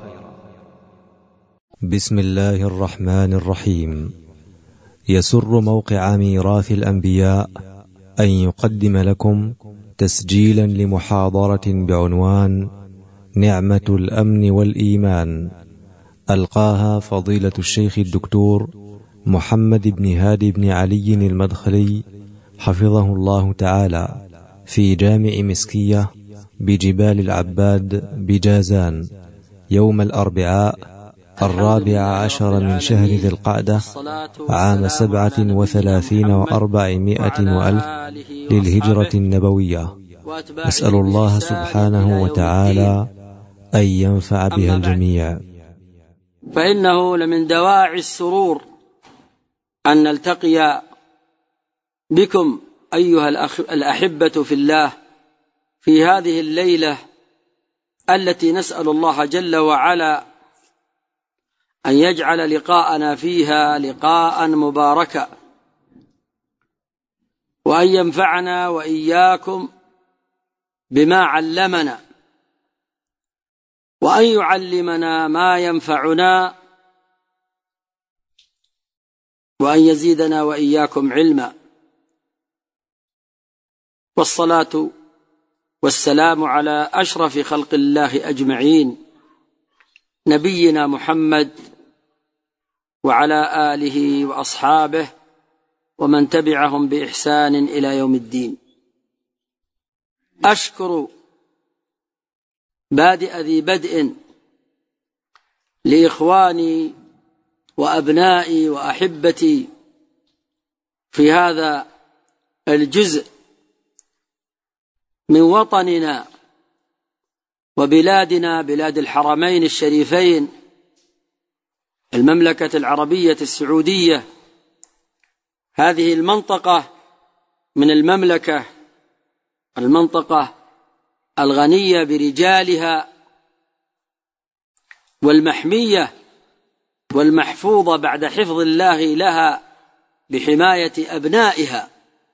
F: بسم الله الرحمن الرحيم. يسر موقع ميراث الأنبياء أن يقدم لكم تسجيلا لمحاضرة بعنوان نعمة الأمن والإيمان، ألقاها فضيلة الشيخ الدكتور محمد بن هادي بن علي المدخلي حفظه الله تعالى في جامع مسكية بجبال العباد بجازان يوم الأربعاء الرابع عشر من شهر ذي القعدة عام سبعة وثلاثين وأربعمائة وألف للهجرة النبوية. نسأل الله سبحانه وتعالى أن ينفع بها الجميع.
B: فإنه لمن دواعي السرور أن نلتقي بكم أيها الأحبة في الله في هذه الليلة التي نسأل الله جل وعلا أن يجعل لقاءنا فيها لقاء مباركا، وأن ينفعنا وإياكم بما علمنا، وأن يعلمنا ما ينفعنا، وأن يزيدنا وإياكم علما. والصلاة والسلام على أشرف خلق الله أجمعين، نبينا محمد وعلى آله وأصحابه ومن تبعهم بإحسان إلى يوم الدين. أشكر بادئ ذي بدء لإخواني وأبنائي وأحبتي في هذا الجزء من وطننا وبلادنا، بلاد الحرمين الشريفين، المملكة العربية السعودية. هذه المنطقة من المملكة المنطقة الغنية برجالها والمحمية والمحفوظة بعد حفظ الله لها بحماية أبنائها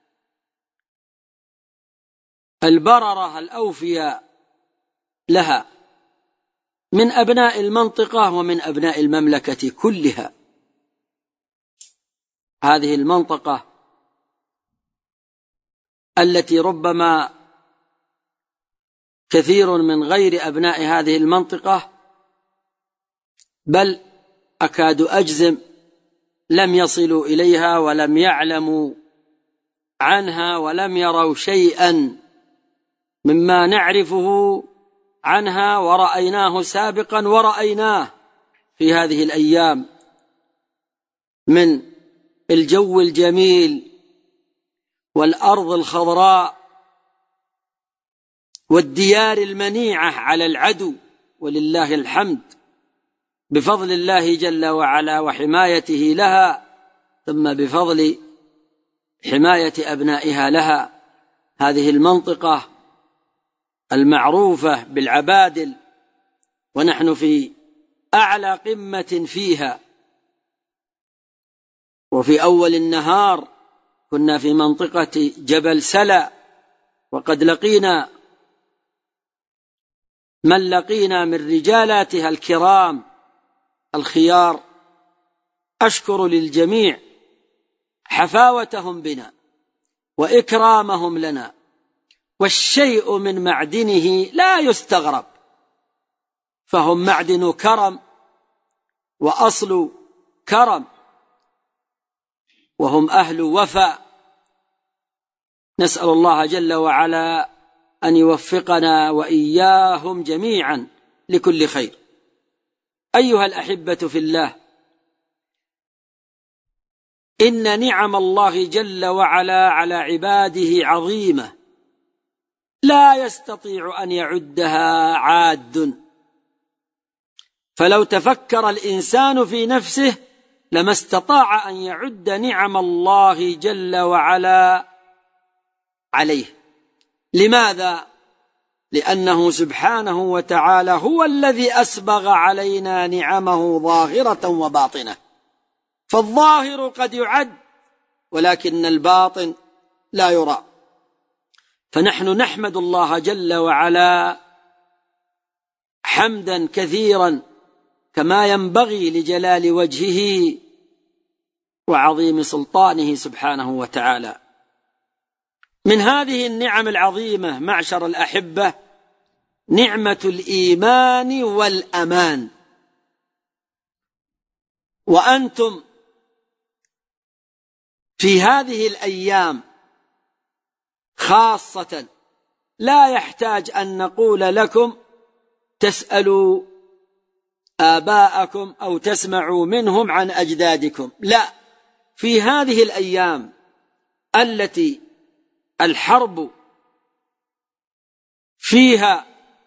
B: البررة الأوفياء لها من أبناء المنطقة ومن أبناء المملكة كلها. هذه المنطقة التي ربما كثير من غير أبناء هذه المنطقة، بل أكاد أجزم، لم يصلوا إليها ولم يعلموا عنها ولم يروا شيئا مما نعرفه عنها ورأيناه سابقا ورأيناه في هذه الأيام من الجو الجميل والأرض الخضراء والديار المنيعة على العدو، ولله الحمد بفضل الله جل وعلا وحمايته لها، ثم بفضل حماية أبنائها لها. هذه المنطقة المعروفة بالعبادل، ونحن في أعلى قمة فيها. وفي أول النهار كنا في منطقة جبل سلا، وقد لقينا من لقينا من رجالاتها الكرام الخيار. أشكر للجميع حفاوتهم بنا وإكرامهم لنا، والشيء من معدنه لا يستغرب، فهم معدن كرم وأصل كرم، وهم أهل وفاء. نسأل الله جل وعلا أن يوفقنا وإياهم جميعا لكل خير. أيها الأحبة في الله، إن نعم الله جل وعلا على عباده عظيمة لا يستطيع أن يعدها عاد، فلو تفكر الإنسان في نفسه لما استطاع أن يعد نعم الله جل وعلا عليه. لماذا؟ لأنه سبحانه وتعالى هو الذي أسبغ علينا نعمه ظاهرة وباطنة، فالظاهر قد يعد ولكن الباطن لا يرى. فنحن نحمد الله جل وعلا حمدا كثيرا كما ينبغي لجلال وجهه وعظيم سلطانه سبحانه وتعالى. من هذه النعم العظيمة معشر الأحبة نعمة الإيمان والأمان. وأنتم في هذه الأيام خاصة لا يحتاج أن نقول لكم تسألوا آباءكم أو تسمعوا منهم عن أجدادكم، لا، في هذه الأيام التي الحرب فيها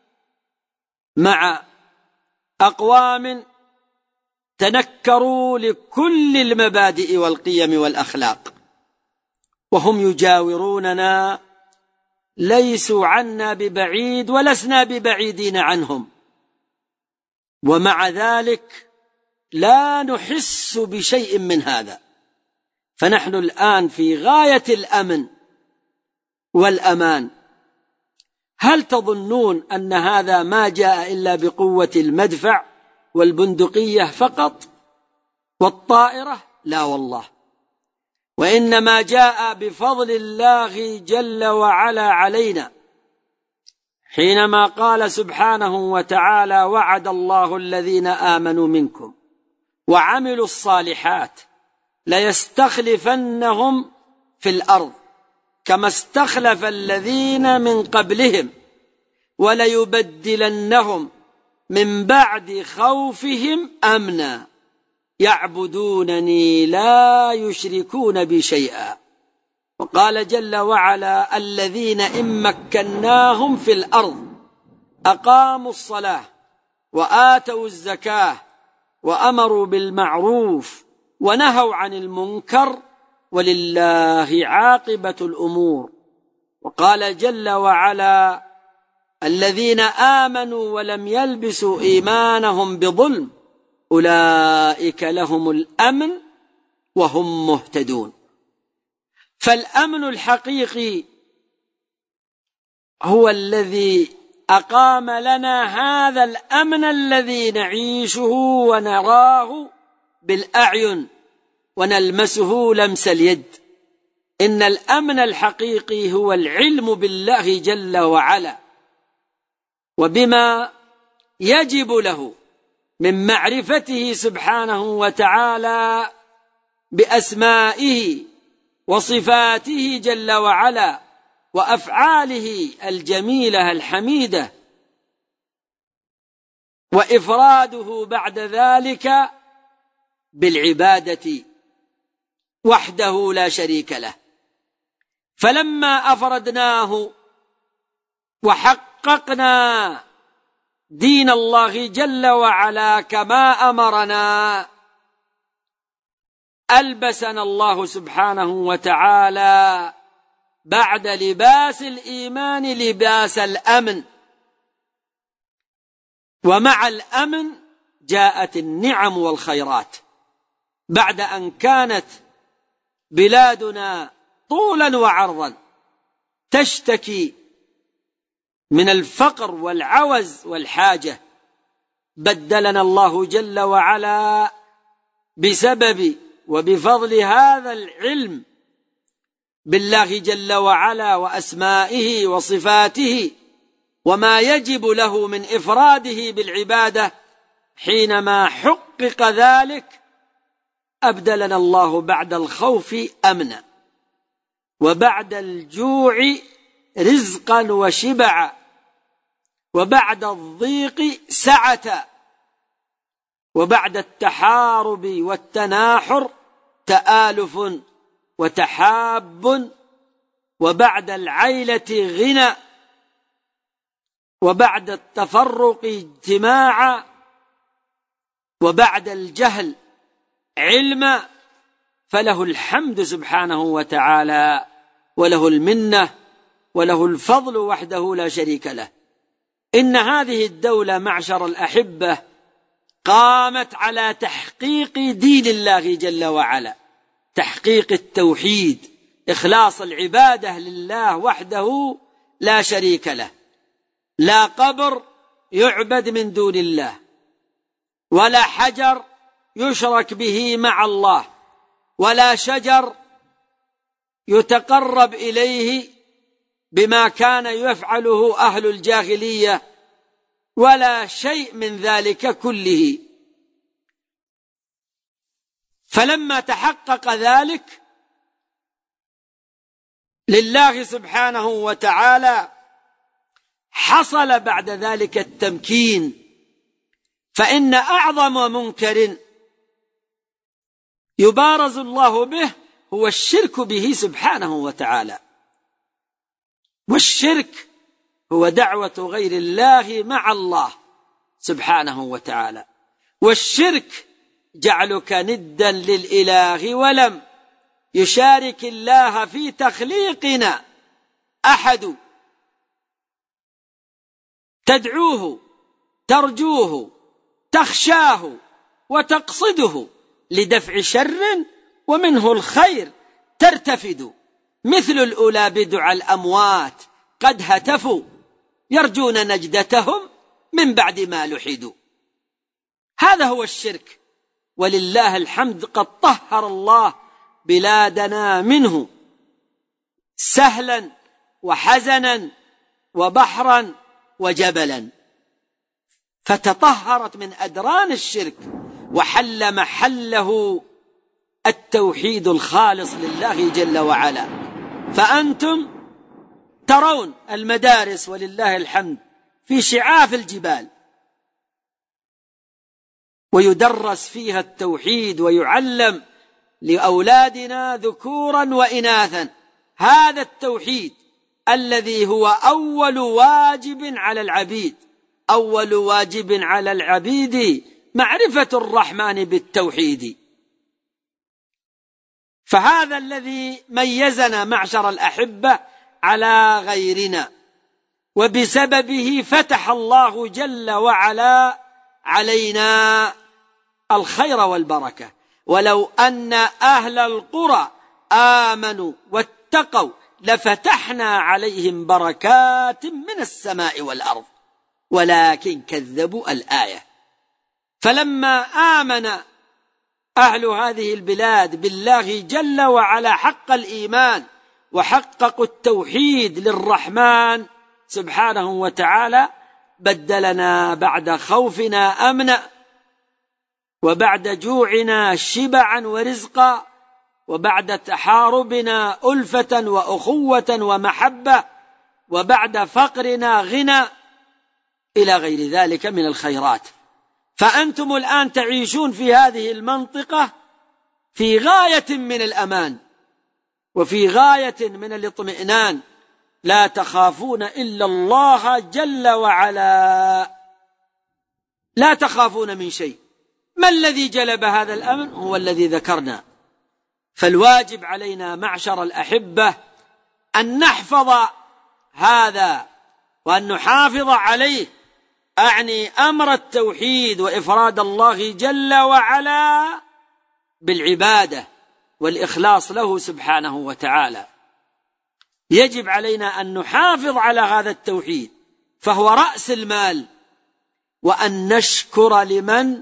B: مع أقوام تنكروا لكل المبادئ والقيم والأخلاق وهم يجاوروننا، ليسوا عنا ببعيد ولسنا ببعيدين عنهم، ومع ذلك لا نحس بشيء من هذا. فنحن الآن في غاية الأمن والأمان. هل تظنون أن هذا ما جاء إلا بقوة المدفع والبندقية فقط والطائرة؟ لا والله، وإنما جاء بفضل الله جل وعلا علينا، حينما قال سبحانه وتعالى: وعد الله الذين آمنوا منكم وعملوا الصالحات ليستخلفنهم في الأرض كما استخلف الذين من قبلهم وليبدلنهم من بعد خوفهم أمنا يعبدونني لا يشركون بي شيئا. وقال جل وعلا: الذين إن مكناهم في الأرض أقاموا الصلاة وآتوا الزكاة وأمروا بالمعروف ونهوا عن المنكر ولله عاقبة الأمور. وقال جل وعلا: الذين آمنوا ولم يلبسوا إيمانهم بظلم أولئك لهم الأمن وهم مهتدون. فالأمن الحقيقي هو الذي أقام لنا هذا الأمن الذي نعيشه ونراه بالأعين ونلمسه لمس اليد. إن الأمن الحقيقي هو العلم بالله جل وعلا وبما يجب له من معرفته سبحانه وتعالى بأسمائه وصفاته جل وعلا وأفعاله الجميلة الحميدة، وإفراده بعد ذلك بالعبادة وحده لا شريك له. فلما أفردناه وحققنا دين الله جل وعلا كما أمرنا، ألبسنا الله سبحانه وتعالى بعد لباس الإيمان لباس الأمن. ومع الأمن جاءت النعم والخيرات. بعد أن كانت بلادنا طولا وعرضا تشتكي من الفقر والعوز والحاجة، بدلنا الله جل وعلا بسبب وبفضل هذا العلم بالله جل وعلا وأسمائه وصفاته وما يجب له من إفراده بالعبادة. حينما حقق ذلك أبدلنا الله بعد الخوف أمنا، وبعد الجوع رزقا وشبعا، وبعد الضيق سعة، وبعد التحارب والتناحر تآلف وتحاب، وبعد العيلة غنى، وبعد التفرق اجتماعا، وبعد الجهل علما، فله الحمد سبحانه وتعالى، وله المنة، وله الفضل وحده لا شريك له. إن هذه الدولة معشر الأحبة قامت على تحقيق دين الله جل وعلا، تحقيق التوحيد، إخلاص العبادة لله وحده لا شريك له. لا قبر يعبد من دون الله، ولا حجر يشرك به مع الله، ولا شجر يتقرب إليه بما كان يفعله أهل الجاهلية، ولا شيء من ذلك كله. فلما تحقق ذلك لله سبحانه وتعالى حصل بعد ذلك التمكين. فإن أعظم منكر يبارز الله به هو الشرك به سبحانه وتعالى، والشرك هو دعوة غير الله مع الله سبحانه وتعالى، والشرك جعلك ندا للإله ولم يشارك الله في تخليقنا أحد، تدعوه ترجوه تخشاه وتقصده لدفع شر ومنه الخير ترتفد، مثل الأولى بدع الأموات قد هتفوا يرجون نجدتهم من بعد ما لحدوا. هذا هو الشرك، ولله الحمد قد طهر الله بلادنا منه سهلا وحزنا وبحرا وجبلا، فتطهرت من أدران الشرك، وحل محله التوحيد الخالص لله جل وعلا. فأنتم ترون المدارس ولله الحمد في شعاف الجبال، ويدرس فيها التوحيد ويعلم لأولادنا ذكورا وإناثا هذا التوحيد الذي هو أول واجب على العبيد. أول واجب على العبيد معرفة الرحمن بالتوحيد. فهذا الذي ميزنا معشر الأحبة على غيرنا، وبسببه فتح الله جل وعلا علينا الخير والبركة. ولو أن أهل القرى آمنوا واتقوا لفتحنا عليهم بركات من السماء والأرض ولكن كذبوا الآية. فلما آمن أهل هذه البلاد بالله جل وعلا حق الإيمان وحققوا التوحيد للرحمن سبحانه وتعالى، بدلنا بعد خوفنا أمنا، وبعد جوعنا شبعا ورزقا، وبعد تحاربنا ألفة وأخوة ومحبة، وبعد فقرنا غنى، إلى غير ذلك من الخيرات. فأنتم الآن تعيشون في هذه المنطقة في غاية من الأمان وفي غاية من الاطمئنان، لا تخافون إلا الله جل وعلا، لا تخافون من شيء. ما الذي جلب هذا الأمن؟ هو الذي ذكرنا. فالواجب علينا معشر الأحبة أن نحفظ هذا وأن نحافظ عليه، أعني أمر التوحيد وإفراد الله جل وعلا بالعبادة والإخلاص له سبحانه وتعالى. يجب علينا أن نحافظ على هذا التوحيد فهو رأس المال، وأن نشكر لمن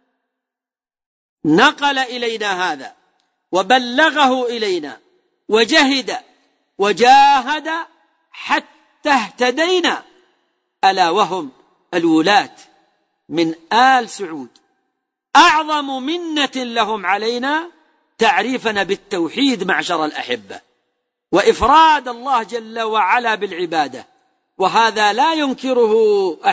B: نقل إلينا هذا وبلغه إلينا وجهد وجاهد حتى اهتدينا، ألا وهم الولاة من آل سعود. أعظم منة لهم علينا تعريفنا بالتوحيد معشر الأحبة وإفراد الله جل وعلا بالعبادة، وهذا لا ينكره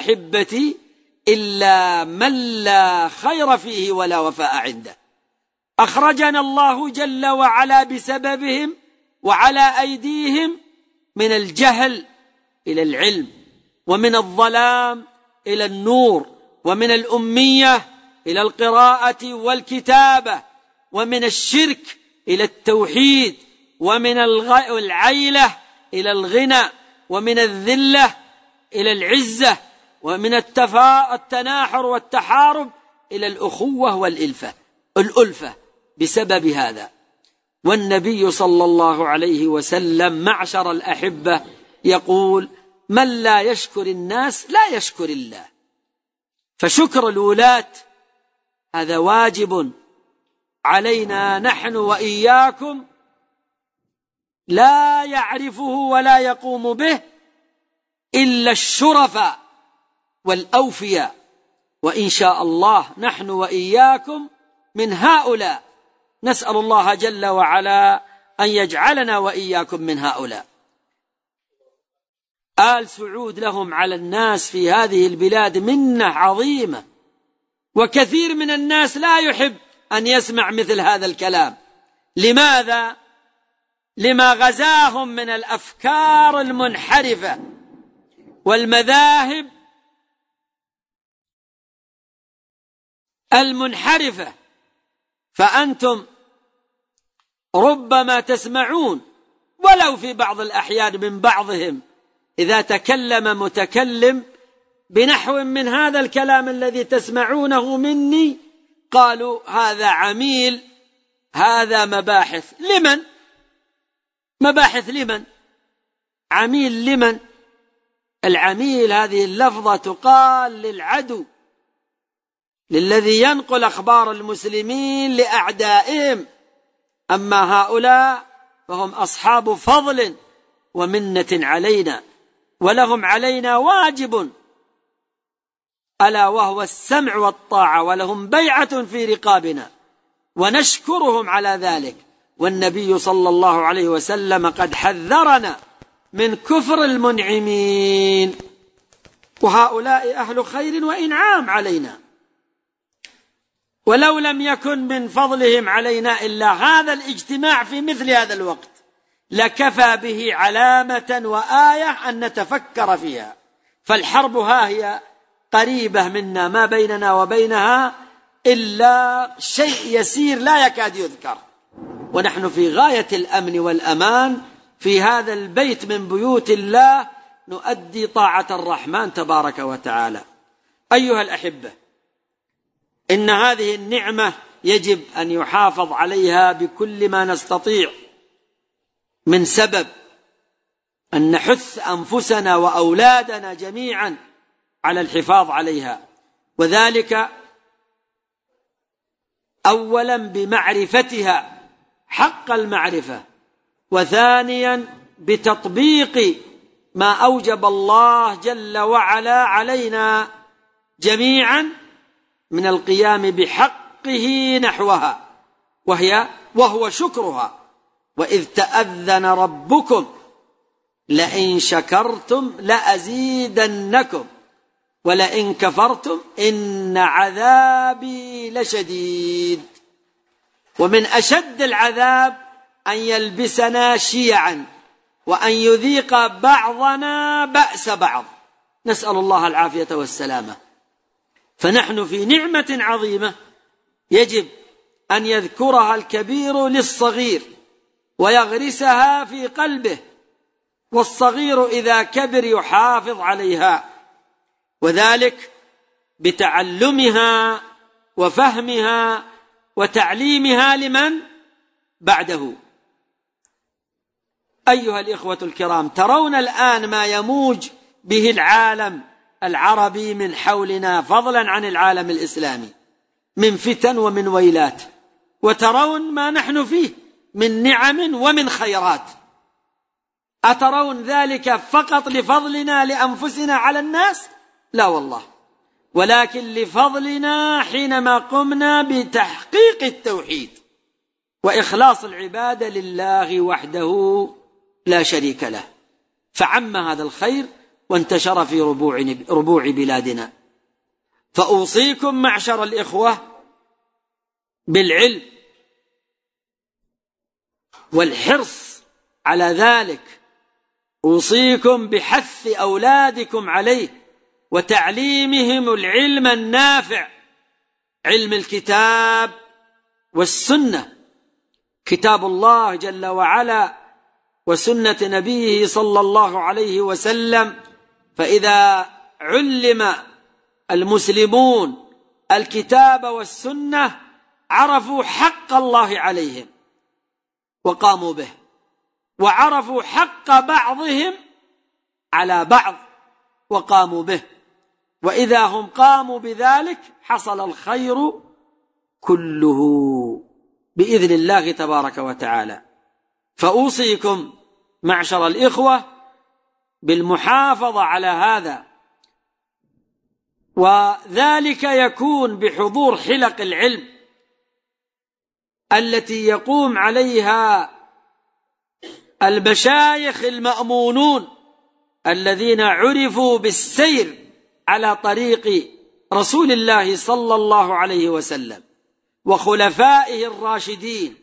B: أحبتي إلا من لا خير فيه ولا وفاء عنده. أخرجنا الله جل وعلا بسببهم وعلى أيديهم من الجهل إلى العلم، ومن الظلام إلى النور، ومن الأمية إلى القراءة والكتابة، ومن الشرك إلى التوحيد، ومن العيلة إلى الغنى، ومن الذلة إلى العزة، ومن التناحر والتحارب إلى الأخوة والإلفة الألفة بسبب هذا. والنبي صلى الله عليه وسلم معشر الأحبة يقول: من لا يشكر الناس لا يشكر الله. فشكر الولاة هذا واجب علينا نحن وإياكم، لا يعرفه ولا يقوم به إلا الشرفاء والأوفياء، وإن شاء الله نحن وإياكم من هؤلاء. نسأل الله جل وعلا أن يجعلنا وإياكم من هؤلاء. آل سعود لهم على الناس في هذه البلاد منة عظيمة، وكثير من الناس لا يحب أن يسمع مثل هذا الكلام. لماذا؟ لما غزاهم من الأفكار المنحرفة والمذاهب المنحرفة. فأنتم ربما تسمعون ولو في بعض الأحيان من بعضهم إذا تكلم متكلم بنحو من هذا الكلام الذي تسمعونه مني قالوا هذا عميل، هذا مباحث. لمن؟ مباحث لمن؟ عميل لمن؟ العميل هذه اللفظة تقال للعدو، للذي ينقل أخبار المسلمين لأعدائهم. أما هؤلاء فهم أصحاب فضل ومنة علينا، ولهم علينا واجب ألا وهو السمع والطاعة، ولهم بيعة في رقابنا ونشكرهم على ذلك. والنبي صلى الله عليه وسلم قد حذرنا من كفر المنعمين، وهؤلاء أهل خير وإنعام علينا، ولو لم يكن من فضلهم علينا إلا هذا الاجتماع في مثل هذا الوقت لكفى به علامة وآية أن نتفكر فيها. فالحرب ها هي قريبة منا، ما بيننا وبينها إلا شيء يسير لا يكاد يذكر، ونحن في غاية الأمن والأمان في هذا البيت من بيوت الله نؤدي طاعة الرحمن تبارك وتعالى. أيها الأحبة، إن هذه النعمة يجب أن يحافظ عليها بكل ما نستطيع، من سبب أن نحث أنفسنا وأولادنا جميعا على الحفاظ عليها، وذلك أولا بمعرفتها حق المعرفة، وثانيا بتطبيق ما أوجب الله جل وعلا علينا جميعا من القيام بحقه نحوها، وهي وهو شكرها. وإذ تأذن ربكم لئن شكرتم لأزيدنكم ولئن كفرتم إن عذابي لشديد. ومن أشد العذاب أن يلبسنا شيعا وأن يذيق بعضنا بأس بعض، نسأل الله العافية والسلامة. فنحن في نعمة عظيمة يجب أن يذكرها الكبير للصغير ويغرسها في قلبه، والصغير إذا كبر يحافظ عليها، وذلك بتعلمها وفهمها وتعليمها لمن بعده. أيها الإخوة الكرام، ترون الآن ما يموج به العالم العربي من حولنا فضلا عن العالم الإسلامي من فتن ومن ويلات، وترون ما نحن فيه من نعم ومن خيرات. أترون ذلك فقط لفضلنا لأنفسنا على الناس؟ لا والله، ولكن لفضلنا حينما قمنا بتحقيق التوحيد وإخلاص العبادة لله وحده لا شريك له، فعم هذا الخير وانتشر في ربوع, ربوع بلادنا. فأوصيكم معشر الإخوة بالعلم والحرص على ذلك. أوصيكم بحث أولادكم عليه وتعليمهم العلم النافع، علم الكتاب والسنة، كتاب الله جل وعلا وسنة نبيه صلى الله عليه وسلم. فإذا علم المسلمون الكتاب والسنة عرفوا حق الله عليهم وقاموا به، وعرفوا حق بعضهم على بعض وقاموا به، وإذا هم قاموا بذلك حصل الخير كله بإذن الله تبارك وتعالى. فأوصيكم معشر الإخوة بالمحافظة على هذا، وذلك يكون بحضور حلق العلم التي يقوم عليها المشايخ المأمونون الذين عرفوا بالسير على طريق رسول الله صلى الله عليه وسلم وخلفائه الراشدين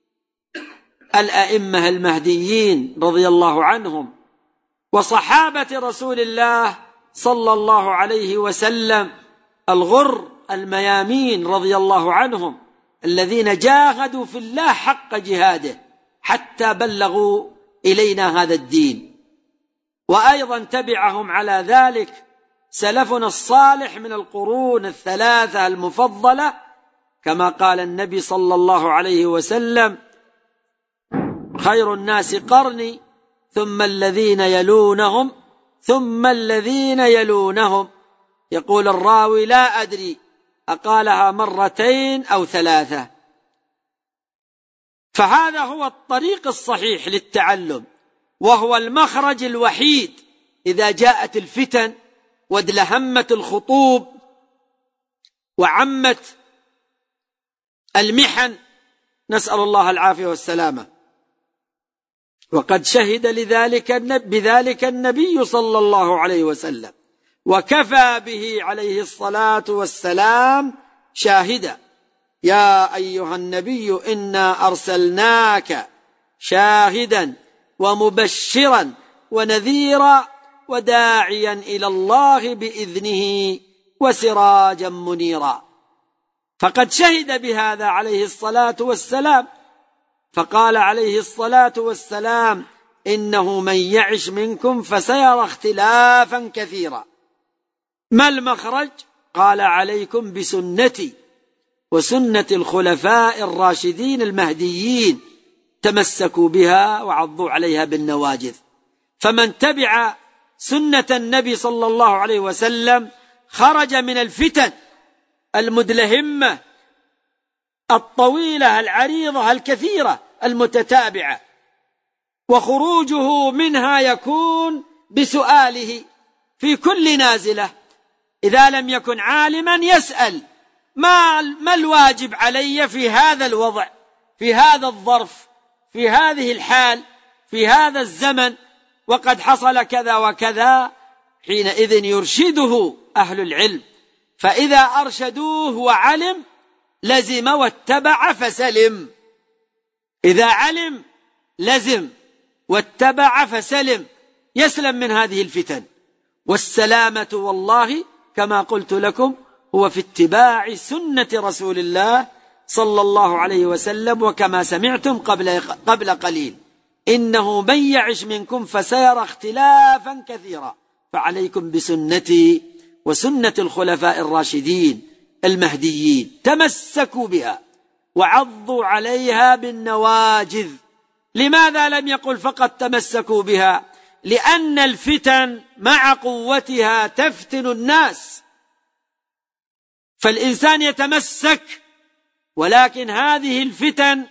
B: الأئمة المهديين رضي الله عنهم، وصحابة رسول الله صلى الله عليه وسلم الغر الميامين رضي الله عنهم الذين جاهدوا في الله حق جهاده حتى بلغوا إلينا هذا الدين. وأيضا تبعهم على ذلك سلفنا الصالح من القرون الثلاثة المفضلة، كما قال النبي صلى الله عليه وسلم: خير الناس قرني ثم الذين يلونهم ثم الذين يلونهم. يقول الراوي: لا أدري أقالها مرتين أو ثلاثة. فهذا هو الطريق الصحيح للتعلم، وهو المخرج الوحيد إذا جاءت الفتن وادلهمت الخطوب وعمت المحن، نسأل الله العافية والسلامة. وقد شهد لذلك بذلك النبي صلى الله عليه وسلم، وكفى به عليه الصلاة والسلام شاهدا: يا أيها النبي إنا أرسلناك شاهدا ومبشرا ونذيرا وداعيا إلى الله بإذنه وسراجا منيرا. فقد شهد بهذا عليه الصلاة والسلام، فقال عليه الصلاة والسلام: إنه من يعش منكم فسيرى اختلافا كثيرا. ما المخرج؟ قال: عليكم بسنتي وسنة الخلفاء الراشدين المهديين، تمسكوا بها وعضوا عليها بالنواجذ. فمن تبع سنة النبي صلى الله عليه وسلم خرج من الفتن المدلهمة الطويلة العريضة الكثيرة المتتابعة، وخروجه منها يكون بسؤاله في كل نازلة. إذا لم يكن عالما يسأل: ما ما الواجب علي في هذا الوضع، في هذا الظرف، في هذه الحال، في هذا الزمن، وقد حصل كذا وكذا. حينئذ يرشده أهل العلم، فإذا أرشدوه وعلم لزم واتبع فسلم. إذا علم لزم واتبع فسلم، يسلم من هذه الفتن. والسلامة والله كما قلت لكم هو في اتباع سنة رسول الله صلى الله عليه وسلم. وكما سمعتم قبل قبل قليل: إنه من يعش منكم فسيرى اختلافا كثيرا، فعليكم بسنتي وسنة الخلفاء الراشدين المهديين، تمسكوا بها وعضوا عليها بالنواجذ. لماذا لم يقل فقط تمسكوا بها؟ لأن الفتن مع قوتها تفتن الناس، فالإنسان يتمسك، ولكن هذه الفتن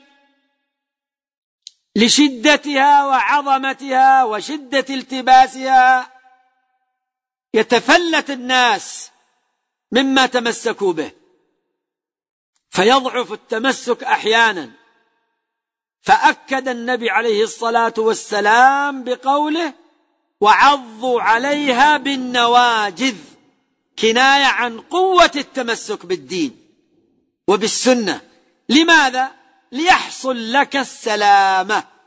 B: لشدتها وعظمتها وشدة التباسها يتفلت الناس مما تمسكوا به، فيضعف التمسك أحيانا. فأكد النبي عليه الصلاة والسلام بقوله: وعضوا عليها بالنواجذ، كناية عن قوة التمسك بالدين وبالسنة. لماذا؟ ليحصل لك السلامة.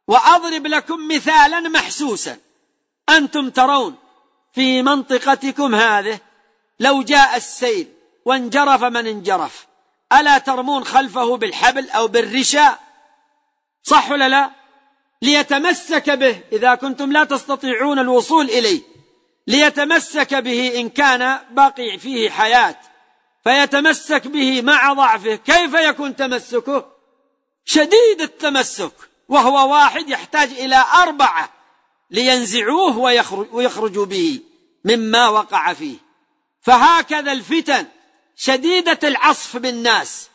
B: وأضرب لكم مثالا محسوسا. أنتم ترون في منطقتكم هذه لو جاء السيل وانجرف من انجرف، ألا ترمون خلفه بالحبل أو بالرشا؟ صح ولا لا؟ ليتمسك به إذا كنتم لا تستطيعون الوصول إليه، ليتمسك به إن كان باقي فيه حياة، فيتمسك به مع ضعفه. كيف يكون تمسكه؟ شديد التمسك، وهو واحد يحتاج إلى أربعة لينزعوه ويخرجوا به مما وقع فيه. فهكذا الفتن شديدة العصف بالناس،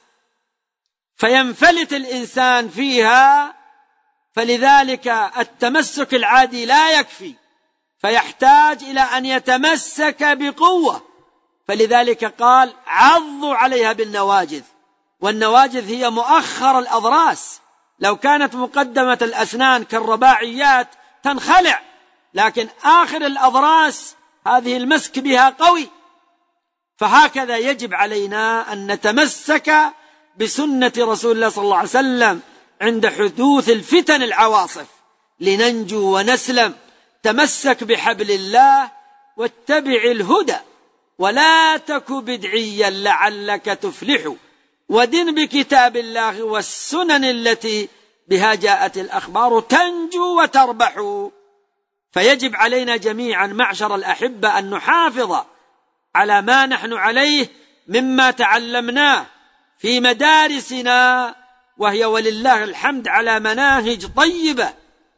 B: فينفلت الإنسان فيها، فلذلك التمسك العادي لا يكفي، فيحتاج إلى أن يتمسك بقوة. فلذلك قال عضوا عليها بالنواجذ، والنواجذ هي مؤخر الأضراس، لو كانت مقدمة الأسنان كالرباعيات تنخلع، لكن آخر الأضراس هذه المسك بها قوي. فهكذا يجب علينا أن نتمسك بسنة رسول الله صلى الله عليه وسلم عند حدوث الفتن العواصف لننجو ونسلم. تمسك بحبل الله واتبع الهدى ولا تك بدعيا لعلك تفلح، ودن بكتاب الله والسنن التي بها جاءت الأخبار تنجو وتربح. فيجب علينا جميعا معشر الأحبة أن نحافظ على ما نحن عليه مما تعلمناه في مدارسنا، وهي ولله الحمد على مناهج طيبة،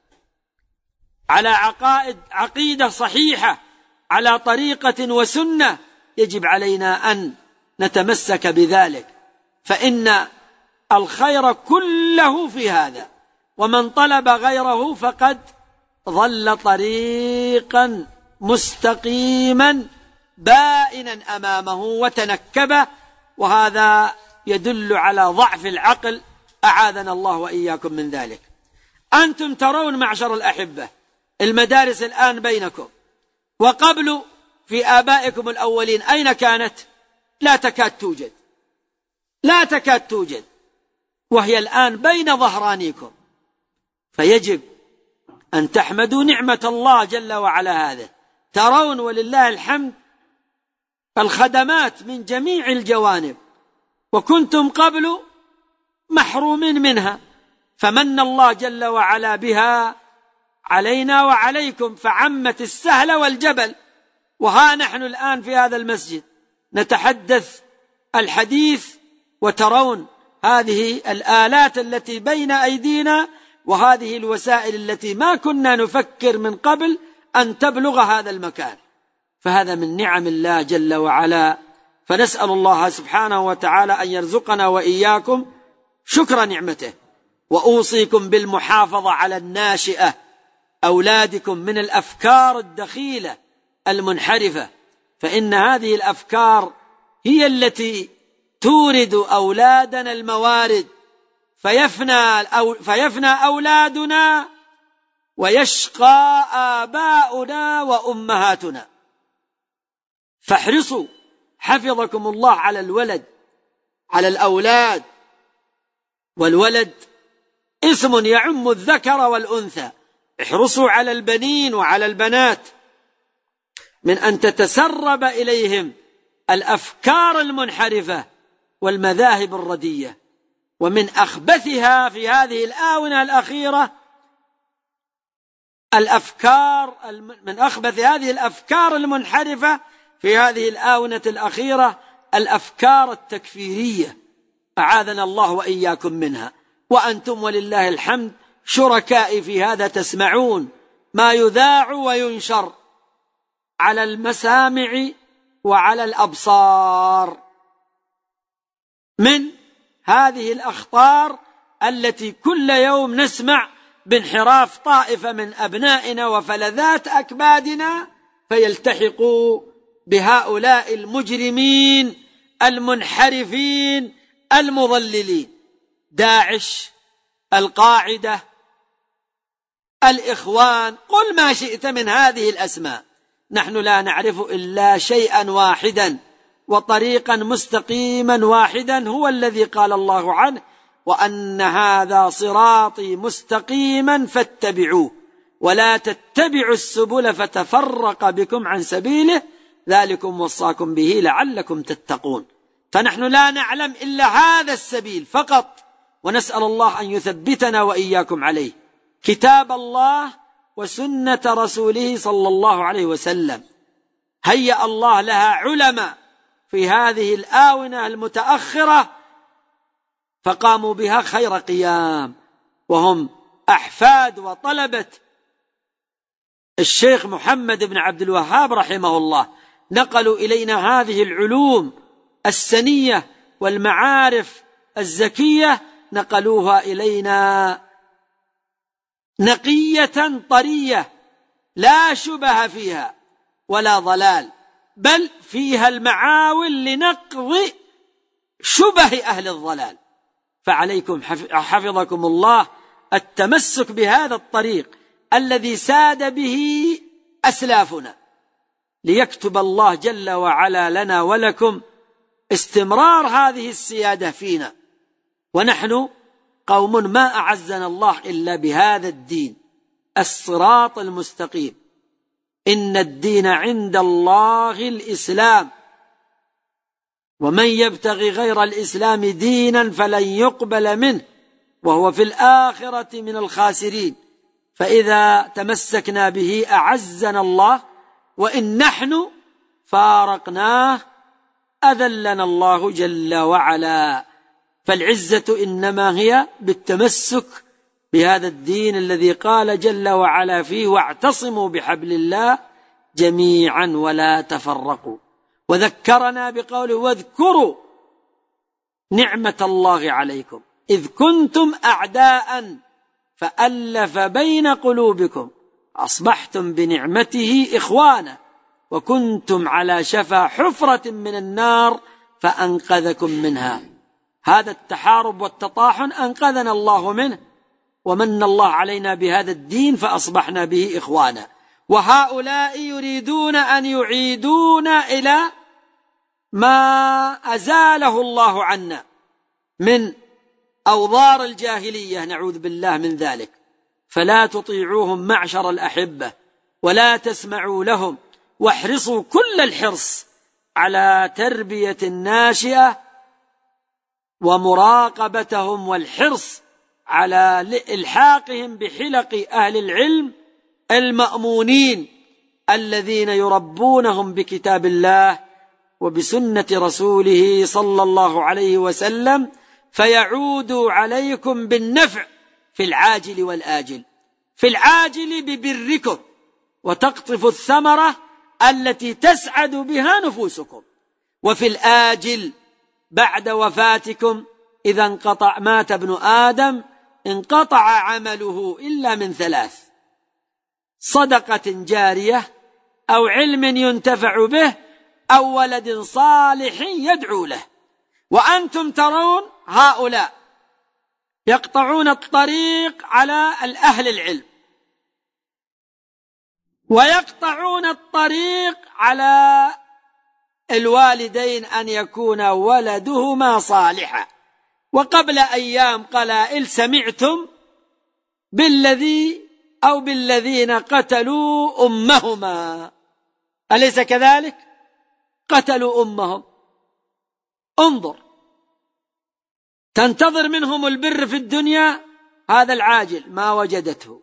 B: على عقائد عقيدة صحيحة، على طريقة وسنة. يجب علينا أن نتمسك بذلك، فإن الخير كله في هذا، ومن طلب غيره فقد ضل طريقا مستقيما بائنا أمامه وتنكبه، وهذا يدل على ضعف العقل، أعاذنا الله وإياكم من ذلك. أنتم ترون معشر الأحبة المدارس الآن بينكم، وقبل في آبائكم الأولين أين كانت؟ لا تكاد توجد، لا تكاد توجد، وهي الآن بين ظهرانيكم. فيجب أن تحمدوا نعمة الله جل وعلا. هذا ترون ولله الحمد الخدمات من جميع الجوانب، وكنتم قبل محرومين منها، فمن الله جل وعلا بها علينا وعليكم، فعمت السهل والجبل. وها نحن الآن في هذا المسجد نتحدث الحديث، وترون هذه الآلات التي بين أيدينا، وهذه الوسائل التي ما كنا نفكر من قبل أن تبلغ هذا المكان. فهذا من نعم الله جل وعلا، فنسأل الله سبحانه وتعالى أن يرزقنا وإياكم شكر نعمته. وأوصيكم بالمحافظة على الناشئة أولادكم من الأفكار الدخيلة المنحرفة، فإن هذه الأفكار هي التي تورد أولادنا الموارد، فيفنى, أو فيفنى أولادنا ويشقى آباؤنا وأمهاتنا. فاحرصوا حفظكم الله على الولد، على الأولاد. والولد اسم يعم الذكر والأنثى، احرصوا على البنين وعلى البنات من أن تتسرب إليهم الأفكار المنحرفة والمذاهب الردية. ومن أخبثها في هذه الآونة الأخيرة الأفكار من أخبث هذه الأفكار المنحرفة في هذه الآونة الأخيرة الأفكار التكفيرية، أعاذنا الله وإياكم منها. وأنتم ولله الحمد شركاء في هذا، تسمعون ما يذاع وينشر على المسامع وعلى الأبصار من هذه الأخطار التي كل يوم نسمع بانحراف طائفة من أبنائنا وفلذات أكبادنا، فيلتحقوا بهؤلاء المجرمين المنحرفين المضللين، داعش، القاعدة، الإخوان، قل ما شئت من هذه الأسماء. نحن لا نعرف إلا شيئا واحدا وطريقا مستقيما واحدا، هو الذي قال الله عنه وأن هذا صراطي مستقيما فاتبعوه ولا تتبعوا السبل فتفرق بكم عن سبيله ذلكم وصاكم به لعلكم تتقون. فنحن لا نعلم إلا هذا السبيل فقط، ونسأل الله أن يثبتنا وإياكم عليه، كتاب الله وسنة رسوله صلى الله عليه وسلم. هيأ الله لها علماء في هذه الآونة المتأخرة فقاموا بها خير قيام، وهم أحفاد وطلبة الشيخ محمد بن عبد الوهاب رحمه الله. نقلوا إلينا هذه العلوم السنية والمعارف الزكية، نقلوها إلينا نقية طرية لا شبه فيها ولا ضلال، بل فيها المعاول لنقض شبه أهل الضلال. فعليكم حفظكم الله التمسك بهذا الطريق الذي ساد به أسلافنا، ليكتب الله جل وعلا لنا ولكم استمرار هذه السيادة فينا. ونحن قوم ما أعزنا الله إلا بهذا الدين الصراط المستقيم. إن الدين عند الله الإسلام، ومن يبتغي غير الإسلام دينا فلن يقبل منه وهو في الآخرة من الخاسرين. فإذا تمسكنا به أعزنا الله، وإن نحن فارقناه أذلنا الله جل وعلا. فالعزة إنما هي بالتمسك بهذا الدين الذي قال جل وعلا فيه: واعتصموا بحبل الله جميعا ولا تفرقوا. وذكرنا بقوله: واذكروا نعمة الله عليكم إذ كنتم أعداء فألف بين قلوبكم أصبحتم بنعمته إخوانا وكنتم على شفا حفرة من النار فأنقذكم منها. هذا التحارب والتطاحن أنقذنا الله منه، ومن الله علينا بهذا الدين فأصبحنا به إخوانا. وهؤلاء يريدون أن يعيدونا إلى ما أزاله الله عنا من أوضار الجاهلية، نعوذ بالله من ذلك. فلا تطيعوهم معشر الأحبة ولا تسمعوا لهم، واحرصوا كل الحرص على تربية الناشئة ومراقبتهم، والحرص على إلحاقهم بحلق أهل العلم المأمونين الذين يربونهم بكتاب الله وبسنة رسوله صلى الله عليه وسلم، فيعودوا عليكم بالنفع في العاجل والآجل. في العاجل ببركم وتقطف الثمرة التي تسعد بها نفوسكم، وفي الآجل بعد وفاتكم إذا انقطع مات ابن آدم انقطع عمله إلا من ثلاث: صدقة جارية أو علم ينتفع به أو ولد صالح يدعو له. وأنتم ترون هؤلاء يقطعون الطريق على الأهل العلم، ويقطعون الطريق على الوالدين أن يكون ولدهما صالحا. وقبل أيام قلائل سمعتم بالذي أو بالذين قتلوا أمهما، أليس كذلك؟ قتلوا أمهم. انظر، تنتظر منهم البر في الدنيا، هذا العاجل ما وجدته،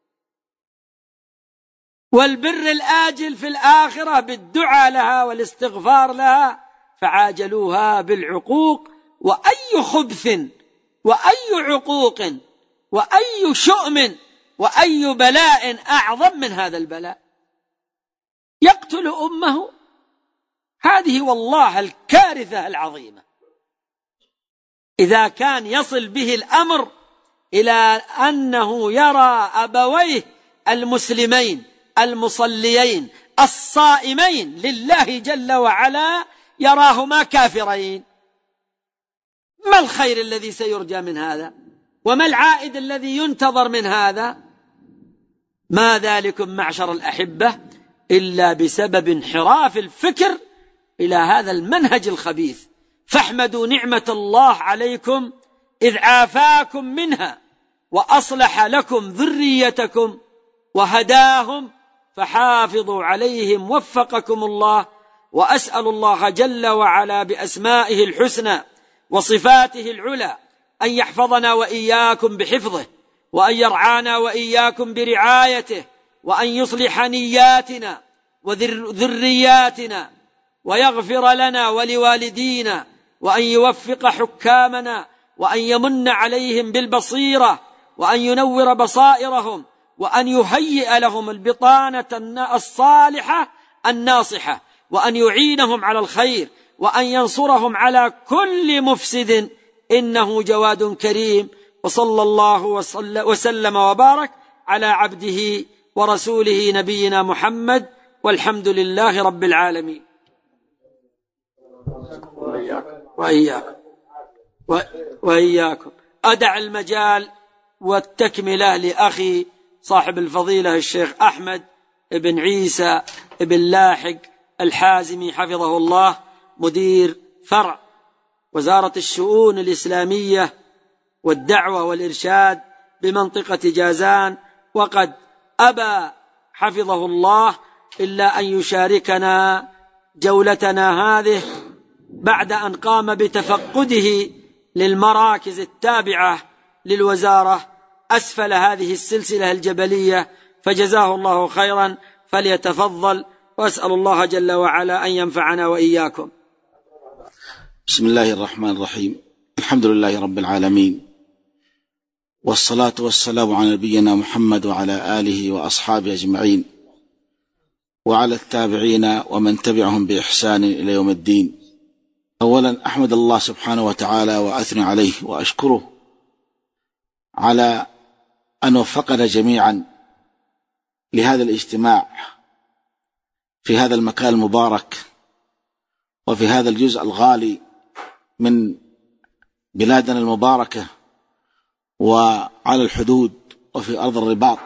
B: والبر الآجل في الآخرة بالدعاء لها والاستغفار لها، فعاجلوها بالعقوق. وأي خبث وأي عقوق وأي شؤم وأي بلاء أعظم من هذا البلاء؟ يقتل أمه، هذه والله الكارثة العظيمة. إذا كان يصل به الأمر إلى أنه يرى أبويه المسلمين المصليين الصائمين لله جل وعلا يراهما كافرين، ما الخير الذي سيرجى من هذا؟ وما العائد الذي ينتظر من هذا؟ ما ذلكم معشر الأحبة إلا بسبب انحراف الفكر إلى هذا المنهج الخبيث. فاحمدوا نعمة الله عليكم إذ عافاكم منها وأصلح لكم ذريتكم وهداهم فحافظوا عليهم وفقكم الله. وأسأل الله جل وعلا بأسمائه الحسنى وصفاته العلى أن يحفظنا وإياكم بحفظه، وأن يرعانا وإياكم برعايته، وأن يصلح نياتنا وذرياتنا، ويغفر لنا ولوالدينا، وأن يوفق حكامنا، وأن يمن عليهم بالبصيرة، وأن ينور بصائرهم، وأن يهيئ لهم البطانة الصالحة الناصحة، وأن يعينهم على الخير، وأن ينصرهم على كل مفسد، إنه جواد كريم. وصلى الله وسلم وبارك على عبده ورسوله نبينا محمد، والحمد لله رب العالمين. وإياكم وإياكم. أدع المجال والتكملة لأخي صاحب الفضيلة الشيخ أحمد بن عيسى بن لاحق الحازمي حفظه الله، مدير فرع وزارة الشؤون الإسلامية والدعوة والإرشاد بمنطقة جازان، وقد أبى حفظه الله إلا أن يشاركنا جولتنا هذه بعد أن قام بتفقده للمراكز التابعة للوزارة أسفل هذه السلسلة الجبلية، فجزاه الله خيرا، فليتفضل، وأسأل الله جل وعلا أن ينفعنا وإياكم.
C: بسم الله الرحمن الرحيم. الحمد لله رب العالمين، والصلاة والسلام على نبينا محمد وعلى آله وأصحابه أجمعين، وعلى التابعين ومن تبعهم بإحسان إلى يوم الدين. أولا أحمد الله سبحانه وتعالى وأثني عليه وأشكره على أن وفقنا جميعا لهذا الاجتماع في هذا المكان المبارك، وفي هذا الجزء الغالي من بلادنا المباركة، وعلى الحدود، وفي أرض الرباط.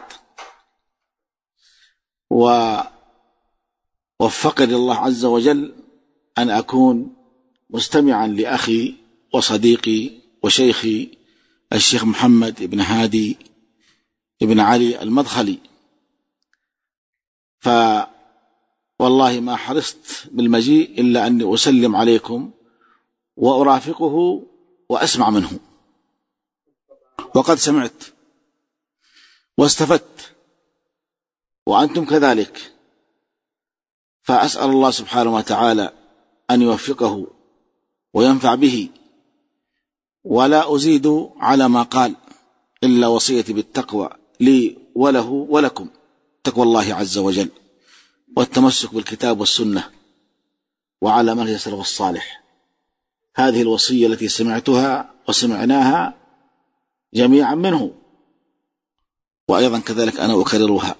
C: ووفقني الله عز وجل أن أكون مستمعا لأخي وصديقي وشيخي الشيخ محمد بن هادي بن علي المدخلي. فوالله ما حرصت بالمجيء إلا أني أسلم عليكم وأرافقه وأسمع منه، وقد سمعت واستفدت، وأنتم كذلك. فأسأل الله سبحانه وتعالى أن يوفقه وينفع به، ولا أزيد على ما قال إلا وصيتي بالتقوى لي وله ولكم، تقوى الله عز وجل والتمسك بالكتاب والسنة وعلى منهج السلف الصالح. هذه الوصية التي سمعتها وسمعناها جميعا منه، وأيضا كذلك أنا أكررها،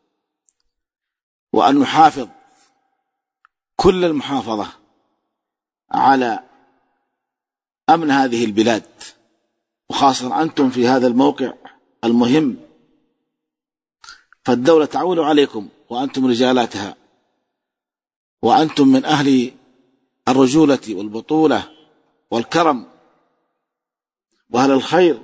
C: وأن نحافظ كل المحافظة على أمن هذه البلاد، وخاصة أنتم في هذا الموقع المهم، فالدولة تعول عليكم وأنتم رجالاتها، وأنتم من أهل الرجولة والبطولة والكرم وأهل الخير.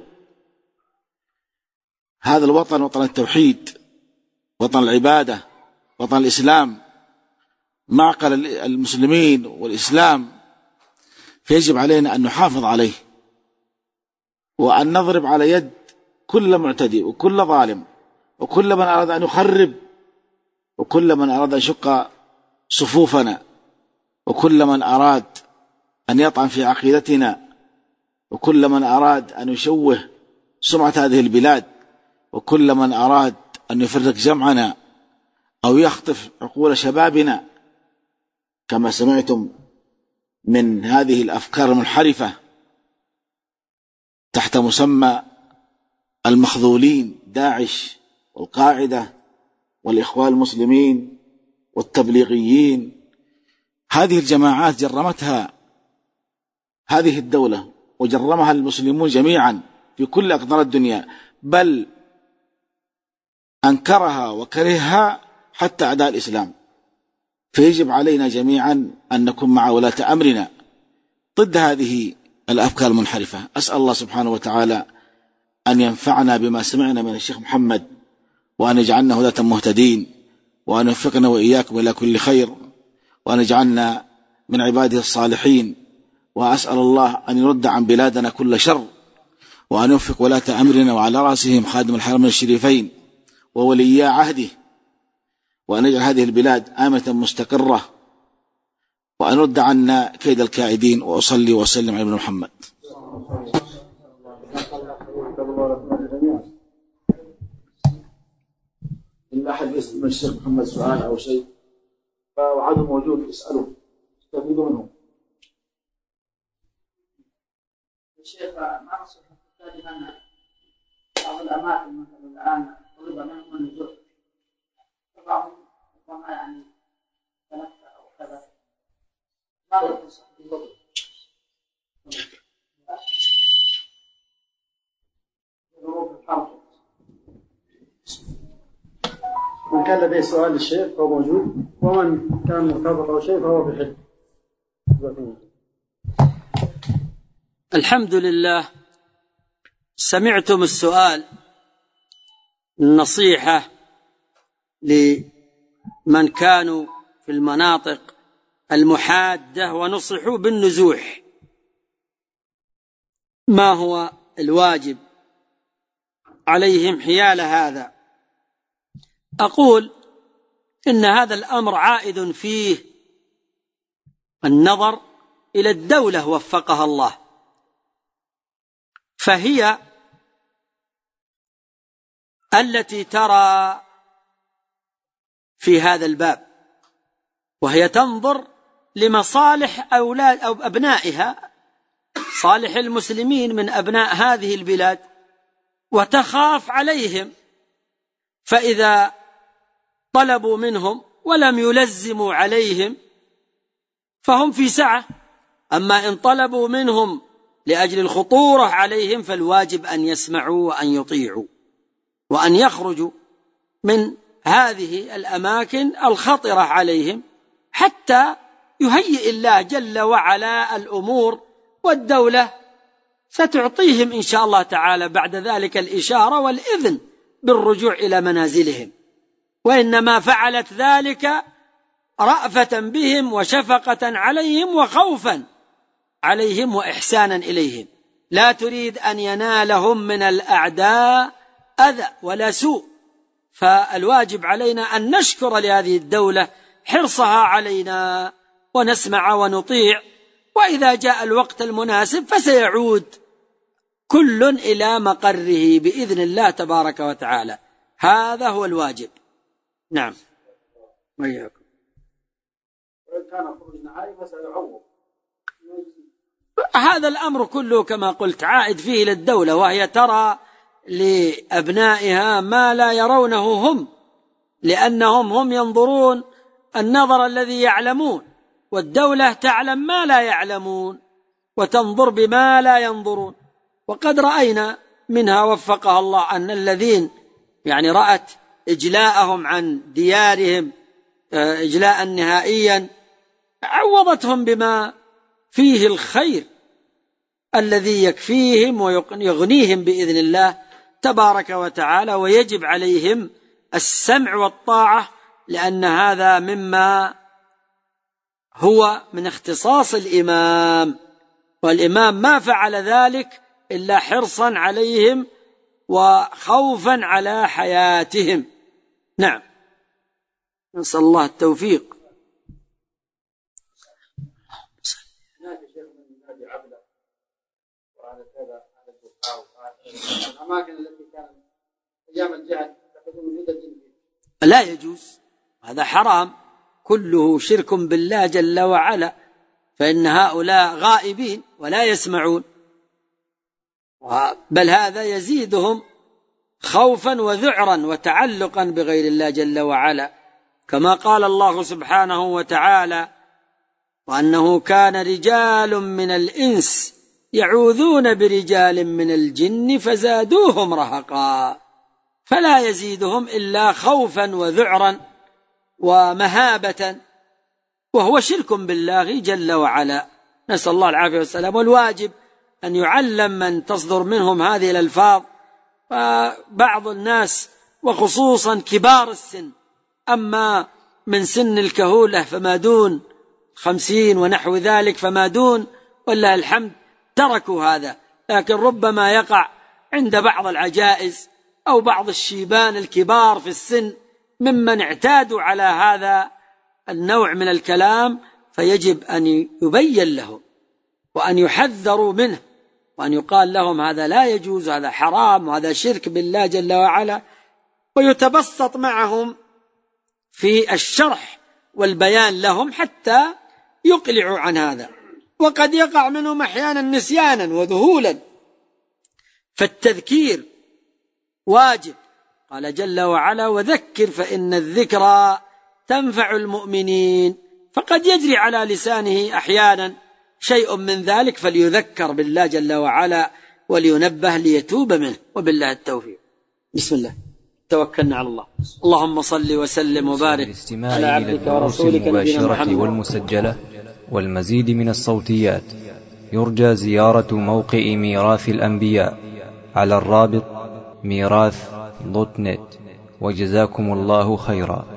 C: هذا الوطن وطن التوحيد، وطن العبادة، وطن الإسلام، معقل المسلمين والإسلام، فيجب علينا أن نحافظ عليه، وأن نضرب على يد كل معتدي وكل ظالم، وكل من أراد أن يخرب، وكل من أراد أن يشق صفوفنا، وكل من أراد أن يطعن في عقيدتنا، وكل من أراد أن يشوه سمعة هذه البلاد، وكل من أراد أن يفرق جمعنا أو يخطف عقول شبابنا، كما سمعتم من هذه الأفكار المنحرفة تحت مسمى المخذولين، داعش والقاعدة والإخوان المسلمين والتبليغيين. هذه الجماعات جرمتها هذه الدولة، وجرمها المسلمون جميعا في كل أقطار الدنيا، بل أنكرها وكرهها حتى أعداء الإسلام. فيجب علينا جميعا أن نكون مع ولاة أمرنا ضد هذه الأفكار المنحرفة. أسأل الله سبحانه وتعالى أن ينفعنا بما سمعنا من الشيخ محمد، وأن يجعلنا هداة مهتدين، وأن يوفقنا وإياكم إلى كل خير، وأن يجعلنا من عباده الصالحين. وأسأل الله أن يرد عن بلادنا كل شر، وأن يوفق ولاة أمرنا وعلى رأسهم خادم الحرمين الشريفين وولي عهده، وأن يجعل هذه البلاد آمنة مستقرة، وأن يرد عنا كيد الكائدين. وأصلي وأسلم على ابن محمد. إن أحد يسأل الشيخ محمد سؤال أو شيء فوعده موجود، اسأله استفيدوا منه.
D: الشيخ ما نصيحة تحتاج أن بعض الأماكن مثلا الآن طلب منهم النزول، بعضهم ربما يعني تنفى أو كذا، ماذا تنصح بالضبط؟
E: من كان لديه سؤال للشيخ فهو موجود، ومن كان مرتبط أو شيء فهو بحل.
B: الحمد لله. سمعتم السؤال، النصيحة لمن كانوا في المناطق المحادة ونصحوا بالنزوح. ما هو الواجب عليهم حيال هذا؟ أقول إن هذا الأمر عائد فيه النظر إلى الدولة وفقها الله، فهي التي ترى في هذا الباب، وهي تنظر لمصالح أولاد أو أبنائها، صالح المسلمين من أبناء هذه البلاد، وتخاف عليهم. فإذا طلبوا منهم ولم يلزموا عليهم فهم في سعة. أما إن طلبوا منهم لأجل الخطورة عليهم فالواجب أن يسمعوا وأن يطيعوا، وأن يخرجوا من هذه الأماكن الخطرة عليهم حتى يهيئ الله جل وعلا الأمور، والدولة ستعطيهم إن شاء الله تعالى بعد ذلك الإشارة والإذن بالرجوع إلى منازلهم. وإنما فعلت ذلك رأفة بهم وشفقة عليهم وخوفا عليهم وإحسانا إليهم، لا تريد أن ينالهم من الأعداء أذى ولا سوء. فالواجب علينا أن نشكر لهذه الدولة حرصها علينا ونسمع ونطيع، وإذا جاء الوقت المناسب فسيعود كل إلى مقره بإذن الله تبارك وتعالى. هذا هو الواجب. نعم. وإياكم.
C: وإن كان خروج نهائي فسيعوض.
B: هذا الأمر كله كما قلت عائد فيه للدولة، وهي ترى لأبنائها ما لا يرونه هم، لأنهم هم ينظرون النظر الذي يعلمون، والدولة تعلم ما لا يعلمون وتنظر بما لا ينظرون. وقد رأينا منها وفقها الله أن الذين يعني رأت إجلاءهم عن ديارهم إجلاء نهائيا عوضتهم بما فيه الخير الذي يكفيهم ويغنيهم بإذن الله تبارك وتعالى. ويجب عليهم السمع والطاعة، لأن هذا مما هو من اختصاص الإمام، والإمام ما فعل ذلك إلا حرصا عليهم وخوفا على حياتهم. نعم، نسأل الله التوفيق.
E: الأماكن التي كانت أيام الجهل
B: لا يجوز، هذا حرام، كله شرك بالله جل وعلا، فإن هؤلاء غائبين ولا يسمعون، بل هذا يزيدهم خوفا وذعرا وتعلقا بغير الله جل وعلا، كما قال الله سبحانه وتعالى: وأنه كان رجال من الإنس يعوذون برجال من الجن فزادوهم رهقا، فلا يزيدهم إلا خوفا وذعرا ومهابة، وهو شرك بالله جل وعلا، نسأل الله العافية والسلام. والواجب أن يعلم من تصدر منهم هذه الألفاظ. فبعض الناس وخصوصا كبار السن، أما من سن الكهولة فما دون خمسين ونحو ذلك فما دون والله الحمد تركوا هذا. لكن ربما يقع عند بعض العجائز أو بعض الشيبان الكبار في السن ممن اعتادوا على هذا النوع من الكلام، فيجب أن يبين لهم وأن يحذروا منه وأن يقال لهم هذا لا يجوز، هذا حرام، وهذا شرك بالله جل وعلا، ويتبسط معهم في الشرح والبيان لهم حتى يقلعوا عن هذا. وقد يقع منهم أحيانا نسيانا وذهولا، فالتذكير واجب. قال جل وعلا: وذكر فإن الذكرى تنفع المؤمنين. فقد يجري على لسانه أحيانا شيء من ذلك، فليذكر بالله جل وعلا ولينبه ليتوب منه، وبالله التوفيق. بسم الله، توكلنا على الله. اللهم صل وسلم وبارك على عبدك ورسولك نبينا محمد.
A: والمسجلة والمزيد من الصوتيات يرجى زيارة موقع ميراث الأنبياء على الرابط ميراث دوت نت. وجزاكم الله خيرا.